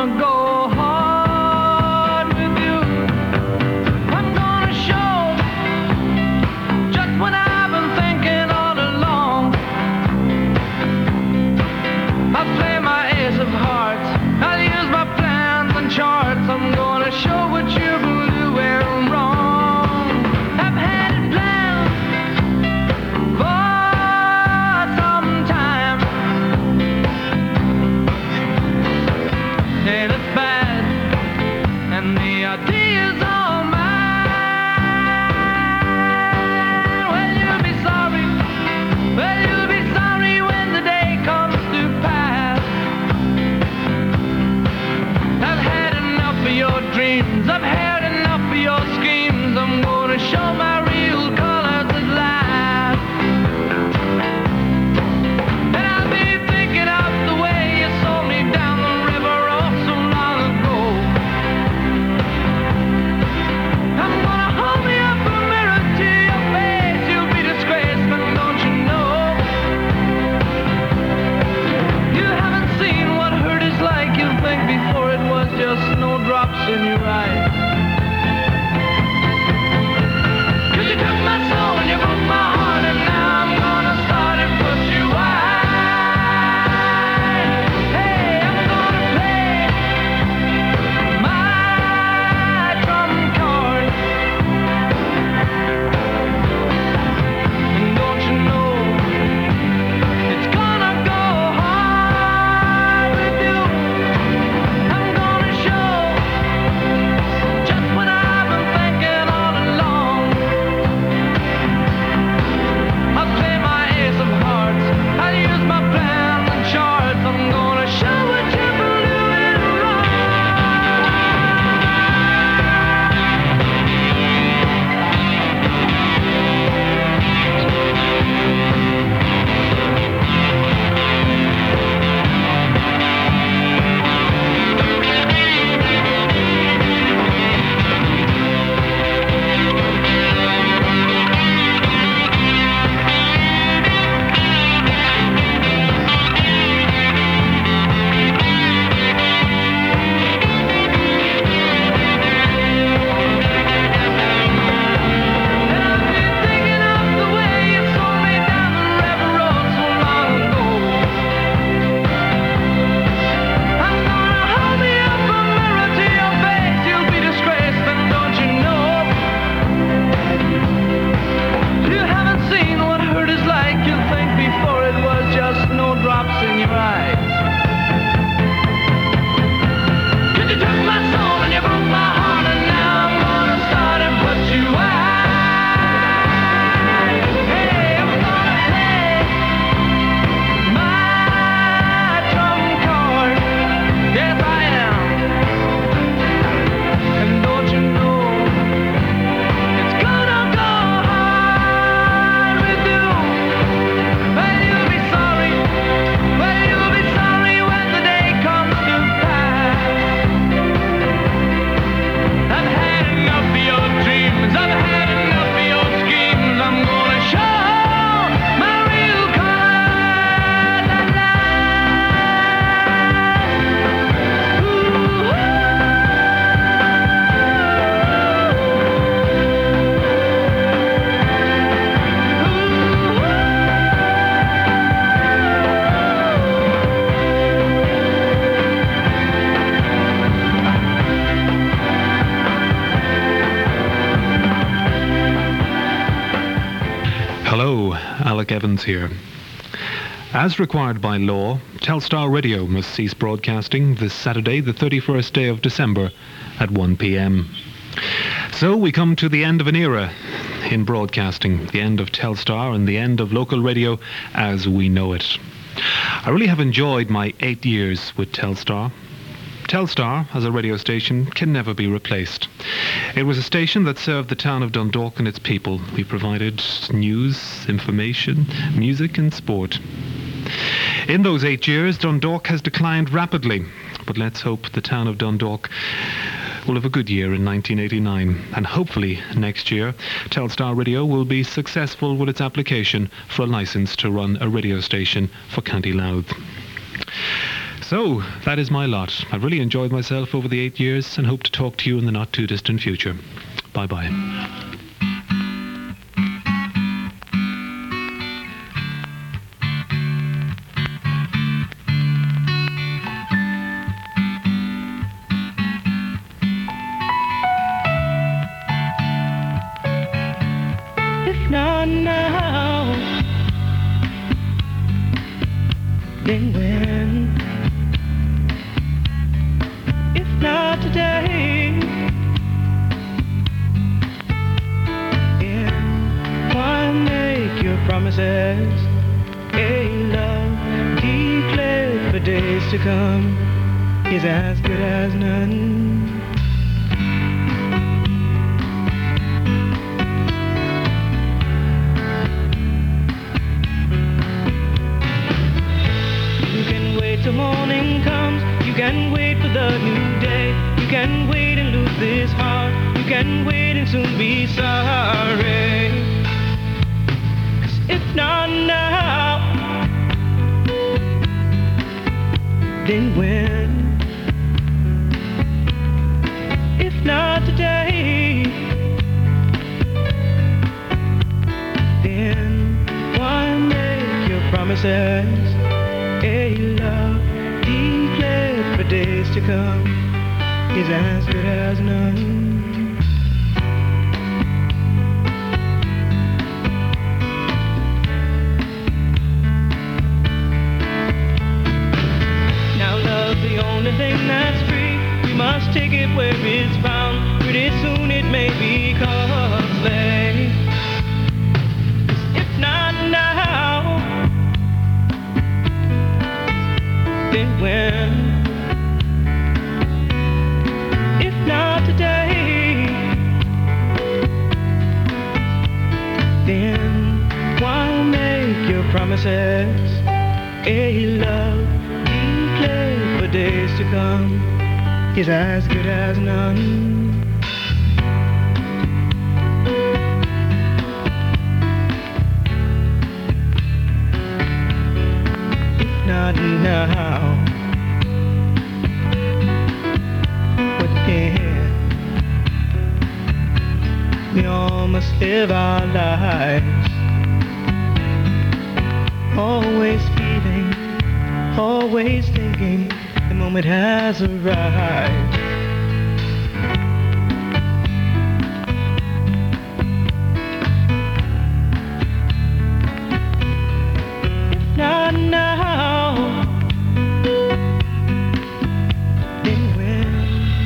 Speaker 3: gonna go hard with you. I'm gonna show just what I've been thinking all along. I'll play my ace of hearts, I'll use my plans and charts. I'm gonna show what you can do where I'm wrong. I've had it planned for some time, and it's bad, and the idea's all mine. Well, you'll be sorry, well, you'll be sorry when the day comes to pass. I've had enough of your dreams, I've had enough of your schemes. I'm gonna show my real colors at last. And I'll be thinking of the way you sold me down the river oh so long ago. I'm gonna hold me up a mirror to your face. You'll be disgraced, but don't you know? You haven't seen what hurt is like. You'll think before it was just snowdrops in your eyes. 'Cause you took my soul and you broke my heart, and now I'm gonna start and put you wide. Hey, I'm gonna play my trump card. And don't you know, it's gonna go hard with you. I'm gonna show just what I've been thinking all along. I'll play my ace of hearts, I'll use my plans and charts. I'm gonna show what you can do in wrong. And I've been thinking of the way you sold me down the river road so long ago. I'm gonna hold me up a mirror to your face. You'll be disgraced, but don't you know? You haven't seen what hurt is like. You'll think before it was just snowdrops in your eyes. 'Cause you took my soul and you broke my heart, and now I'm gonna start and put you wide. Hey, I'm gonna play my trump card. Yes, I am. And don't you know, it's gonna go hard with you. Well, you'll be sorry, well, you'll be sorry when the day comes to pass. I've had enough of your dreams, I've had enough of your schemes. I'm gonna show my real colors at last. Ooh.
Speaker 8: Hello, Alec Evans here. As required by law, Telstar Radio must cease broadcasting this Saturday, the thirty-first day of December at one p.m. So we come to the end of an era in broadcasting, the end of Telstar and the end of local radio as we know it. I really have enjoyed my eight years with Telstar. Telstar, as a radio station, can never be replaced. It was a station that served the town of Dundalk and its people. We provided news, information, music and sport. In those eight years, Dundalk has declined rapidly, but let's hope the town of Dundalk will have a good year in nineteen eighty-nine, and hopefully next year Telstar Radio will be successful with its application for a licence to run a radio station for County Louth. So, that is my lot. I've really enjoyed myself over the eight years and hope to talk to you in the not too distant future. Bye-bye.
Speaker 4: If not now, then when? If not today, yeah. Why make your promises? A love declared for days to come is as good as none. Till morning comes, you can wait for the new day. You can wait and lose this heart. You can wait and soon be sorry. 'Cause if not now, then when? If not today, then why make your promises? A love declared for days to come is as good as none. Now love's the only thing that's free. We must take it where it's found. Pretty soon it may become slave. 'Cause if not now, then when? If not today, then why make your promises? A love declared for days to come is as good as none. If not now, but then we all must live our lives, always feeling, always thinking the moment has arrived. If not now, then when?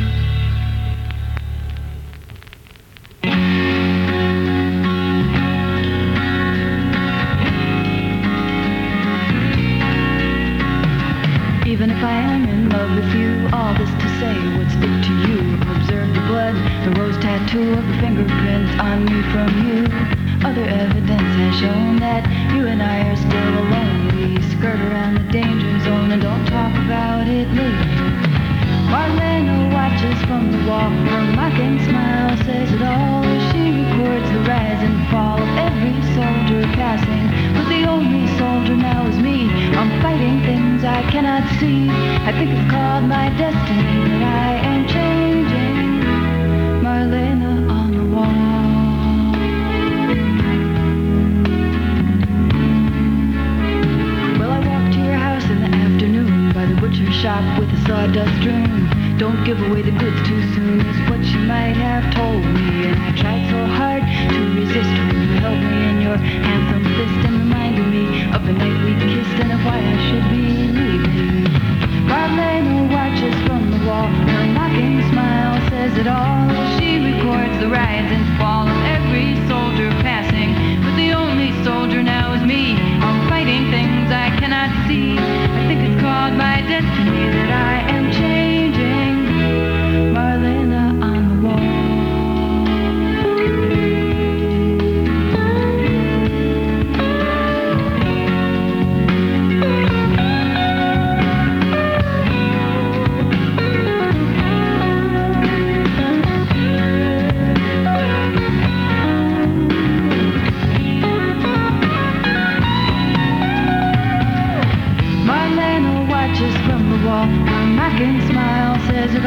Speaker 3: Even if I am in love with you, all this to say would speak to you. Observe the blood, the rose tattoo of a fingerprint on me from you. Other evidence has shown that you and I are still alone. We skirt around the danger zone and don't talk about it later. Marlena watches from the wall, her mocking smile says it all. She records the rise and fall of every soldier passing, but the only soldier now is me. I'm fighting things I cannot see. I think it's called my destiny that I am changing. Marlena on the wall. Well, I walked to your house in the afternoon by the butcher shop with a sawdust strewn. Don't give away the goods too soon is what she might have told me. And I tried so hard to resist when you held me in your handsome fist and reminded me of the night we kissed and of why I should be leaving. Marlena watches from the wall, her mocking smile says it all. She records the rise and fall of every soldier passing, but the only soldier now is me. I'm fighting things I cannot see. I think it's called my destiny that I am changing. Marlena on the wall.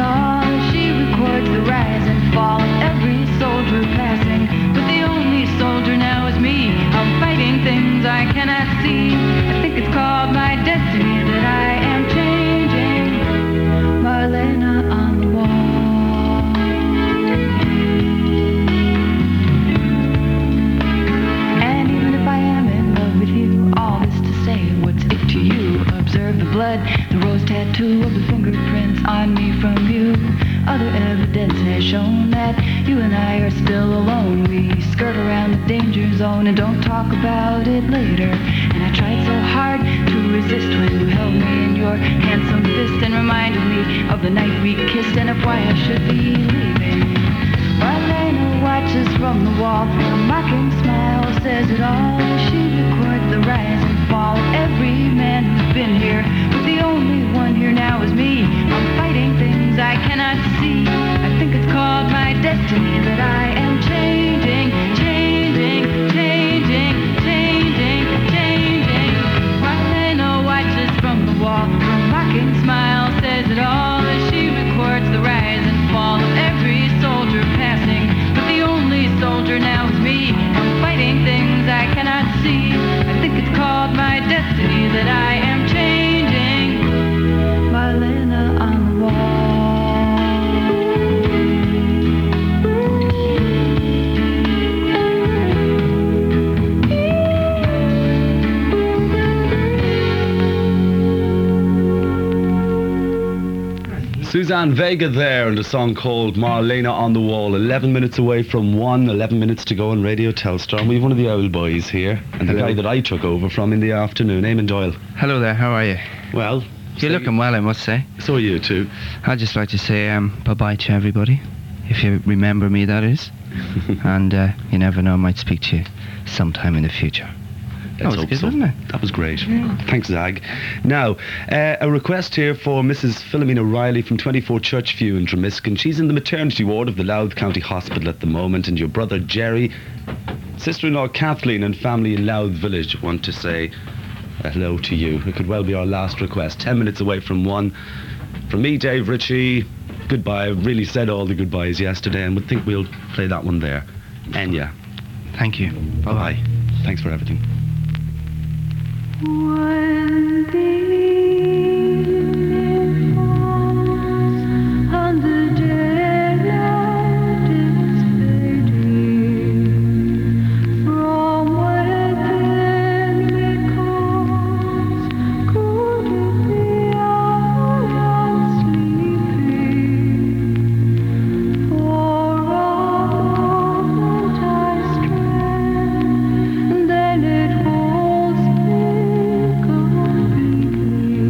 Speaker 3: all as she records the rise and fall of every soldier passing. But the only soldier now is me. I'm fighting things I cannot see. I think it's called my destiny that I am changing. Marlena on the wall. And even if I am in love with you, all this to say, what's it to you? Observe the blood, the rose tattoo of the fingerprints on me from you. Other evidence has shown that you and I are still alone. We skirt around the danger zone and don't talk about it later. And I tried so hard to resist when you held me in your handsome fist and reminded me of the night we kissed and of why I should be leaving. Marlena watches from the wall, her mocking smile says it all. She records the rise and fall of every man who's been here. But the only one here now is me. I'm fighting things I cannot see. I think it's called my destiny that I am changing, changing, changing, changing, changing. Marlena watches from the wall, her mocking smile says it all as she records the rise and fall of every soldier passing. But the only soldier now is me. I'm fighting things I cannot see. I think it's called my destiny that I am changing. Marlena on the wall.
Speaker 9: Suzanne Vega there and a song called Marlena on the Wall. eleven minutes away from one, eleven minutes to go on Radio Telstar. And we have one of the old boys here and the
Speaker 10: Hello.
Speaker 9: guy that I took over from in the afternoon, Eamon Doyle.
Speaker 10: Hello there, how are you?
Speaker 9: Well,
Speaker 10: You're looking well, I must say.
Speaker 9: so are you too.
Speaker 10: I'd just like to say um, bye-bye to everybody, if you remember me, that is. And uh, you never know, I might speak to you sometime in the future.
Speaker 9: Let's
Speaker 10: That was
Speaker 9: hope
Speaker 10: good,
Speaker 9: so.
Speaker 10: wasn't it?
Speaker 9: That was great. Thanks, Zag. Now, uh, a request here for Missus Philomena Riley from twenty-four Churchview in Dromiskin. She's in the maternity ward of the Louth County Hospital at the moment, and your brother Jerry, sister-in-law Kathleen, and family in Louth Village want to say uh, hello to you. It could well be our last request. Ten minutes away from one. From me, Dave Ritchie, goodbye. I really said all the goodbyes yesterday, and would think we'll play that one there. Enya.
Speaker 10: Thank you.
Speaker 9: Bye-bye. Thanks for everything.
Speaker 3: When the evening falls and the daylight is fading, from within me calls, could it be I am sleeping? For a moment I strain, then it holds me completely.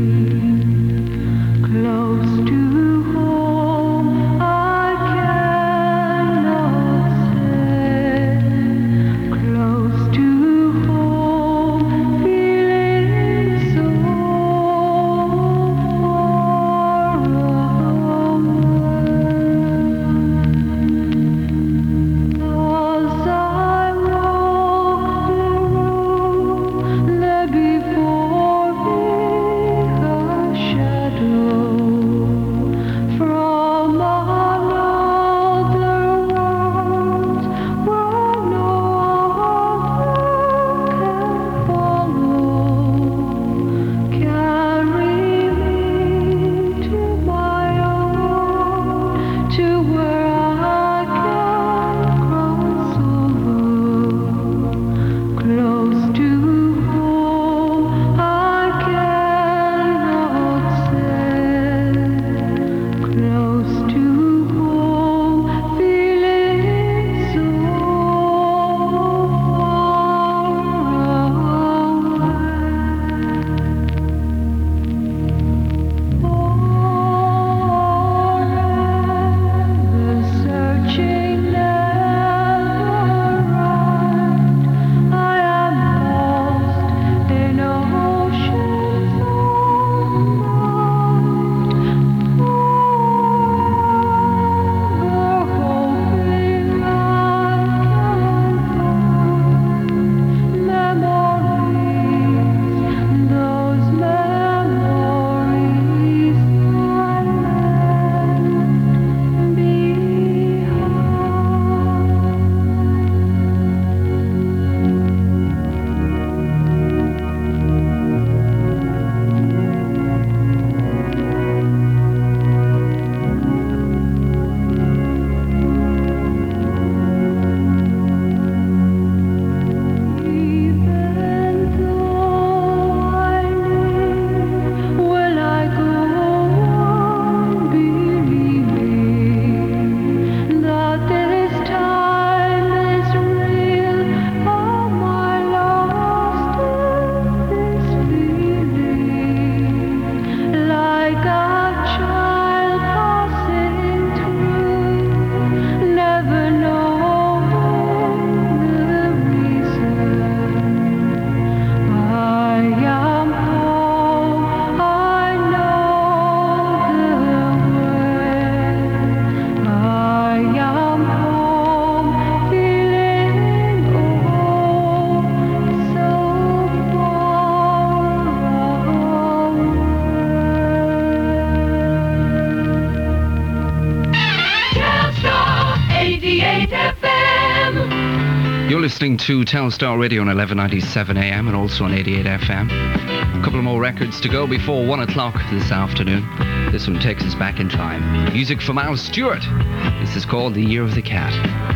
Speaker 10: You're listening to Telstar Radio on eleven ninety-seven A M and also on eighty-eight F M. A couple of more records to go before one o'clock this afternoon. This one takes us back in time. Music from Al Stewart. This is called The Year of the Cat.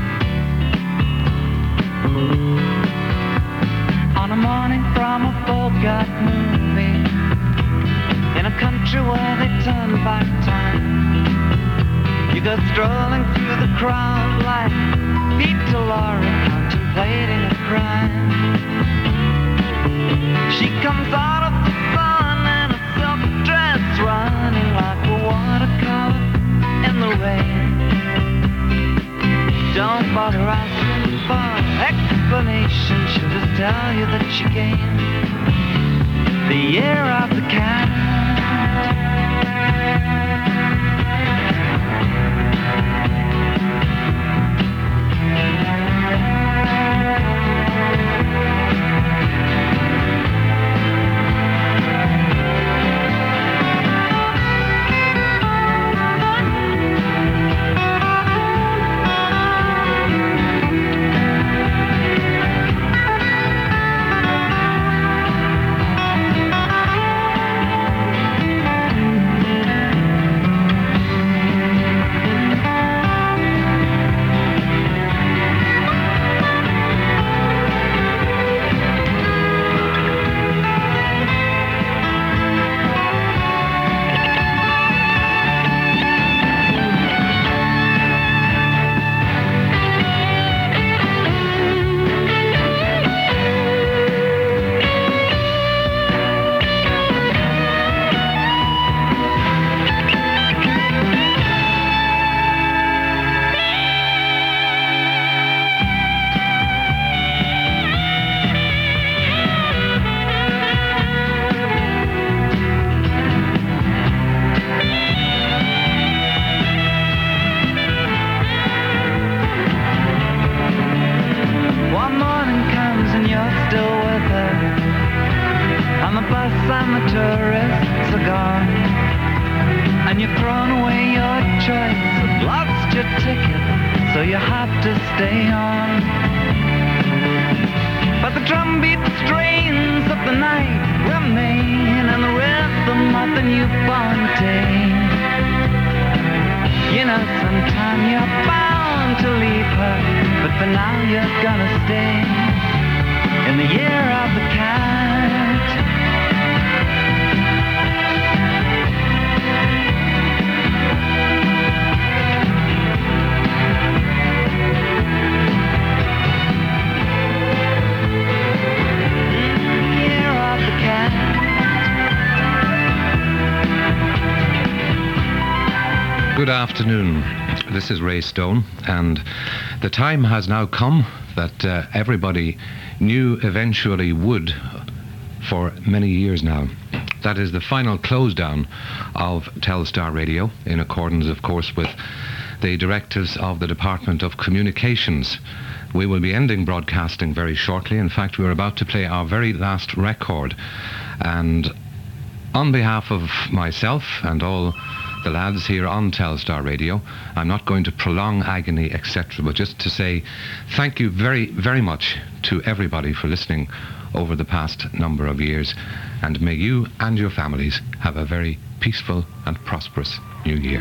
Speaker 3: On a morning from a Bogart movie, in a country where they turn back time, you go strolling through the crowd like Peter Lorre contemplating a crime. She comes out of the sun in a silk dress, running like a watercolor in the rain. Don't bother asking for explanation, she'll just tell you that she came the year of the cat.
Speaker 2: Good afternoon. This is Ray Stone, and the time has now come that uh, everybody knew eventually would for many years now. That is the final close down of Telstar Radio, in accordance, of course, with the directives of the Department of Communications. We will be ending broadcasting very shortly. In fact, we're about to play our very last record. And on behalf of myself and all the lads here on Telstar Radio, I'm not going to prolong agony, et cetera, but just to say thank you very, very much to everybody for listening over the past number of years, and may you and your families have a very peaceful and prosperous new year.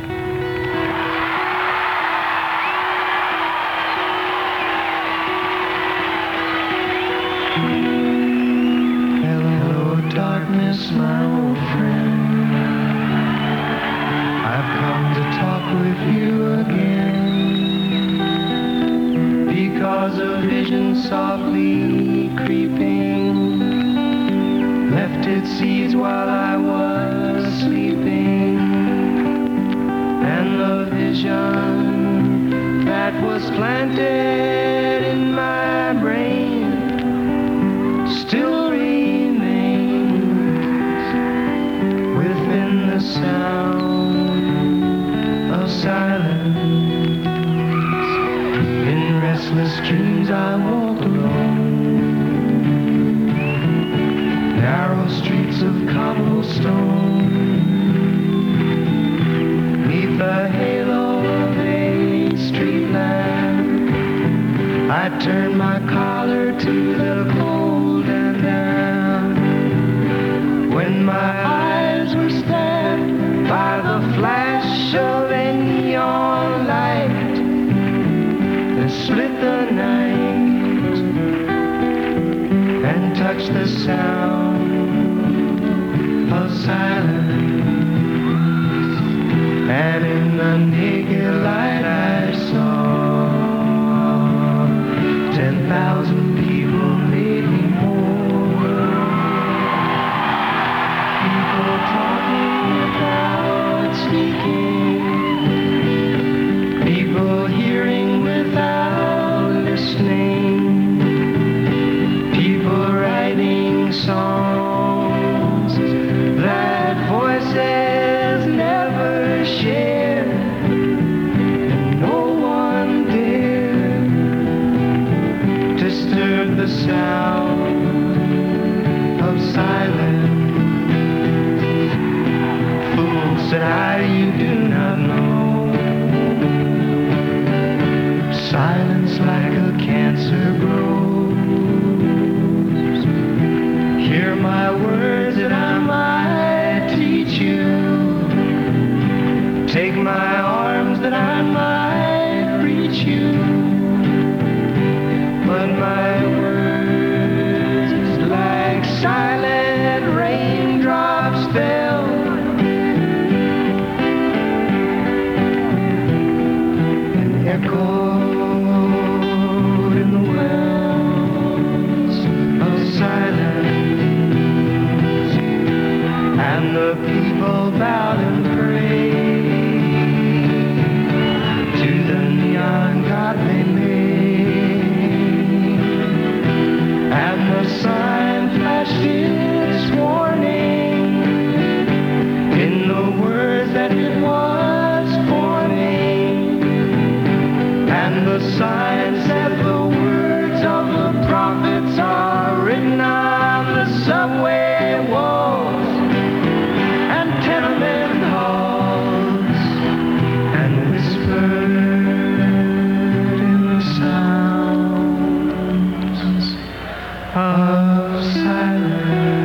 Speaker 4: Hello, darkness, my old friend. I've come to talk with you again, because a vision softly creeping left its seeds while I was sleeping, and the vision that was planted in my brain still remains within the sound of silence. In restless dreams I walk alone, narrow streets of cobblestone, neath the halo of a street lamp, I turn my my collar to the cold and damp. When my eyes were stabbed by the flash of a neon light that split the night and touched the sound of silence. And in the naked light I saw ten thousand people, maybe more. People talking without speaking. People hearing without listening. People writing songs that voices never shared. And no one dared disturb the sound of silence. Fool, said I, you do not know. Silence like a cancer grows. Hear my words that I might teach you. Take my arms that I might reach you. But my words like silent raindrops fell and echoed in the wells of silence. And the people bowed and prayed to the neon god they made. And the sign flashed its warning in the words that it was forming. And the sign said the words of the prophets are written on the subway walls and tenement halls and whispered in the sounds of silence.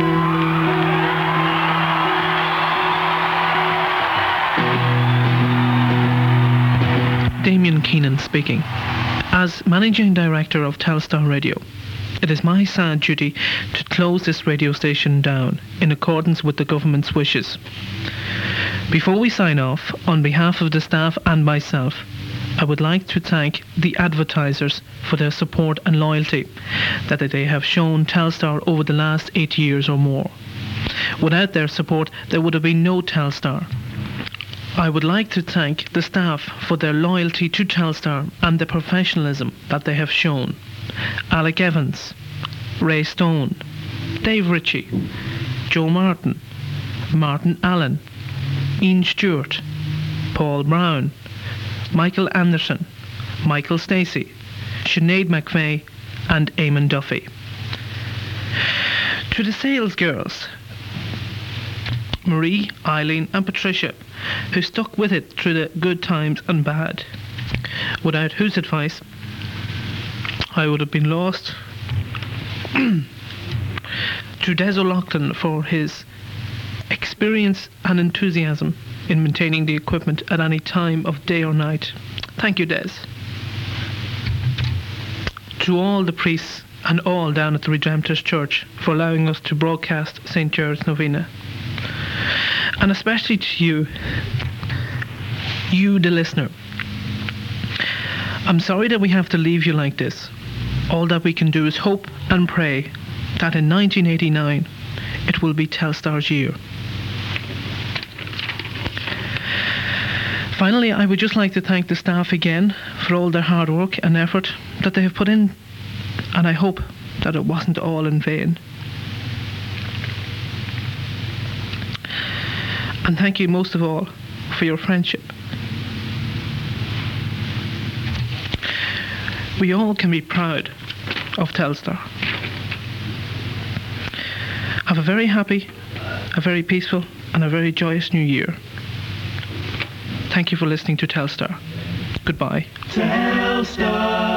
Speaker 1: Damien Keenan speaking. As Managing Director of Telstar Radio, it is my sad duty to close this radio station down in accordance with the government's wishes. Before we sign off, on behalf of the staff and myself, I would like to thank the advertisers for their support and loyalty that they have shown Telstar over the last eight years or more. Without their support, there would have been no Telstar. I would like to thank the staff for their loyalty to Telstar and the professionalism that they have shown. Alec Evans, Ray Stone, Dave Ritchie, Joe Martin, Martin Allen, Ian Stewart, Paul Brown, Michael Anderson, Michael Stacey, Sinead McVeigh and Eamon Duffy. To the sales girls, Marie, Eileen and Patricia, who stuck with it through the good times and bad, without whose advice I would have been lost. To Des O'Loughlin for his experience and enthusiasm in maintaining the equipment at any time of day or night. Thank you, Des. To all the priests and all down at the Redemptorist Church for allowing us to broadcast Saint George's Novena. And especially to you, you the listener. I'm sorry that we have to leave you like this. All that we can do is hope and pray that in nineteen eighty-nine it will be Telstar's year. Finally, I would just like to thank the staff again for all their hard work and effort that they have put in, and I hope that it wasn't all in vain. And thank you most of all for your friendship. We all can be proud of Telstar. Have a very happy, a very peaceful and a very joyous new year. Thank you for listening to Telstar. Goodbye.
Speaker 4: Telstar.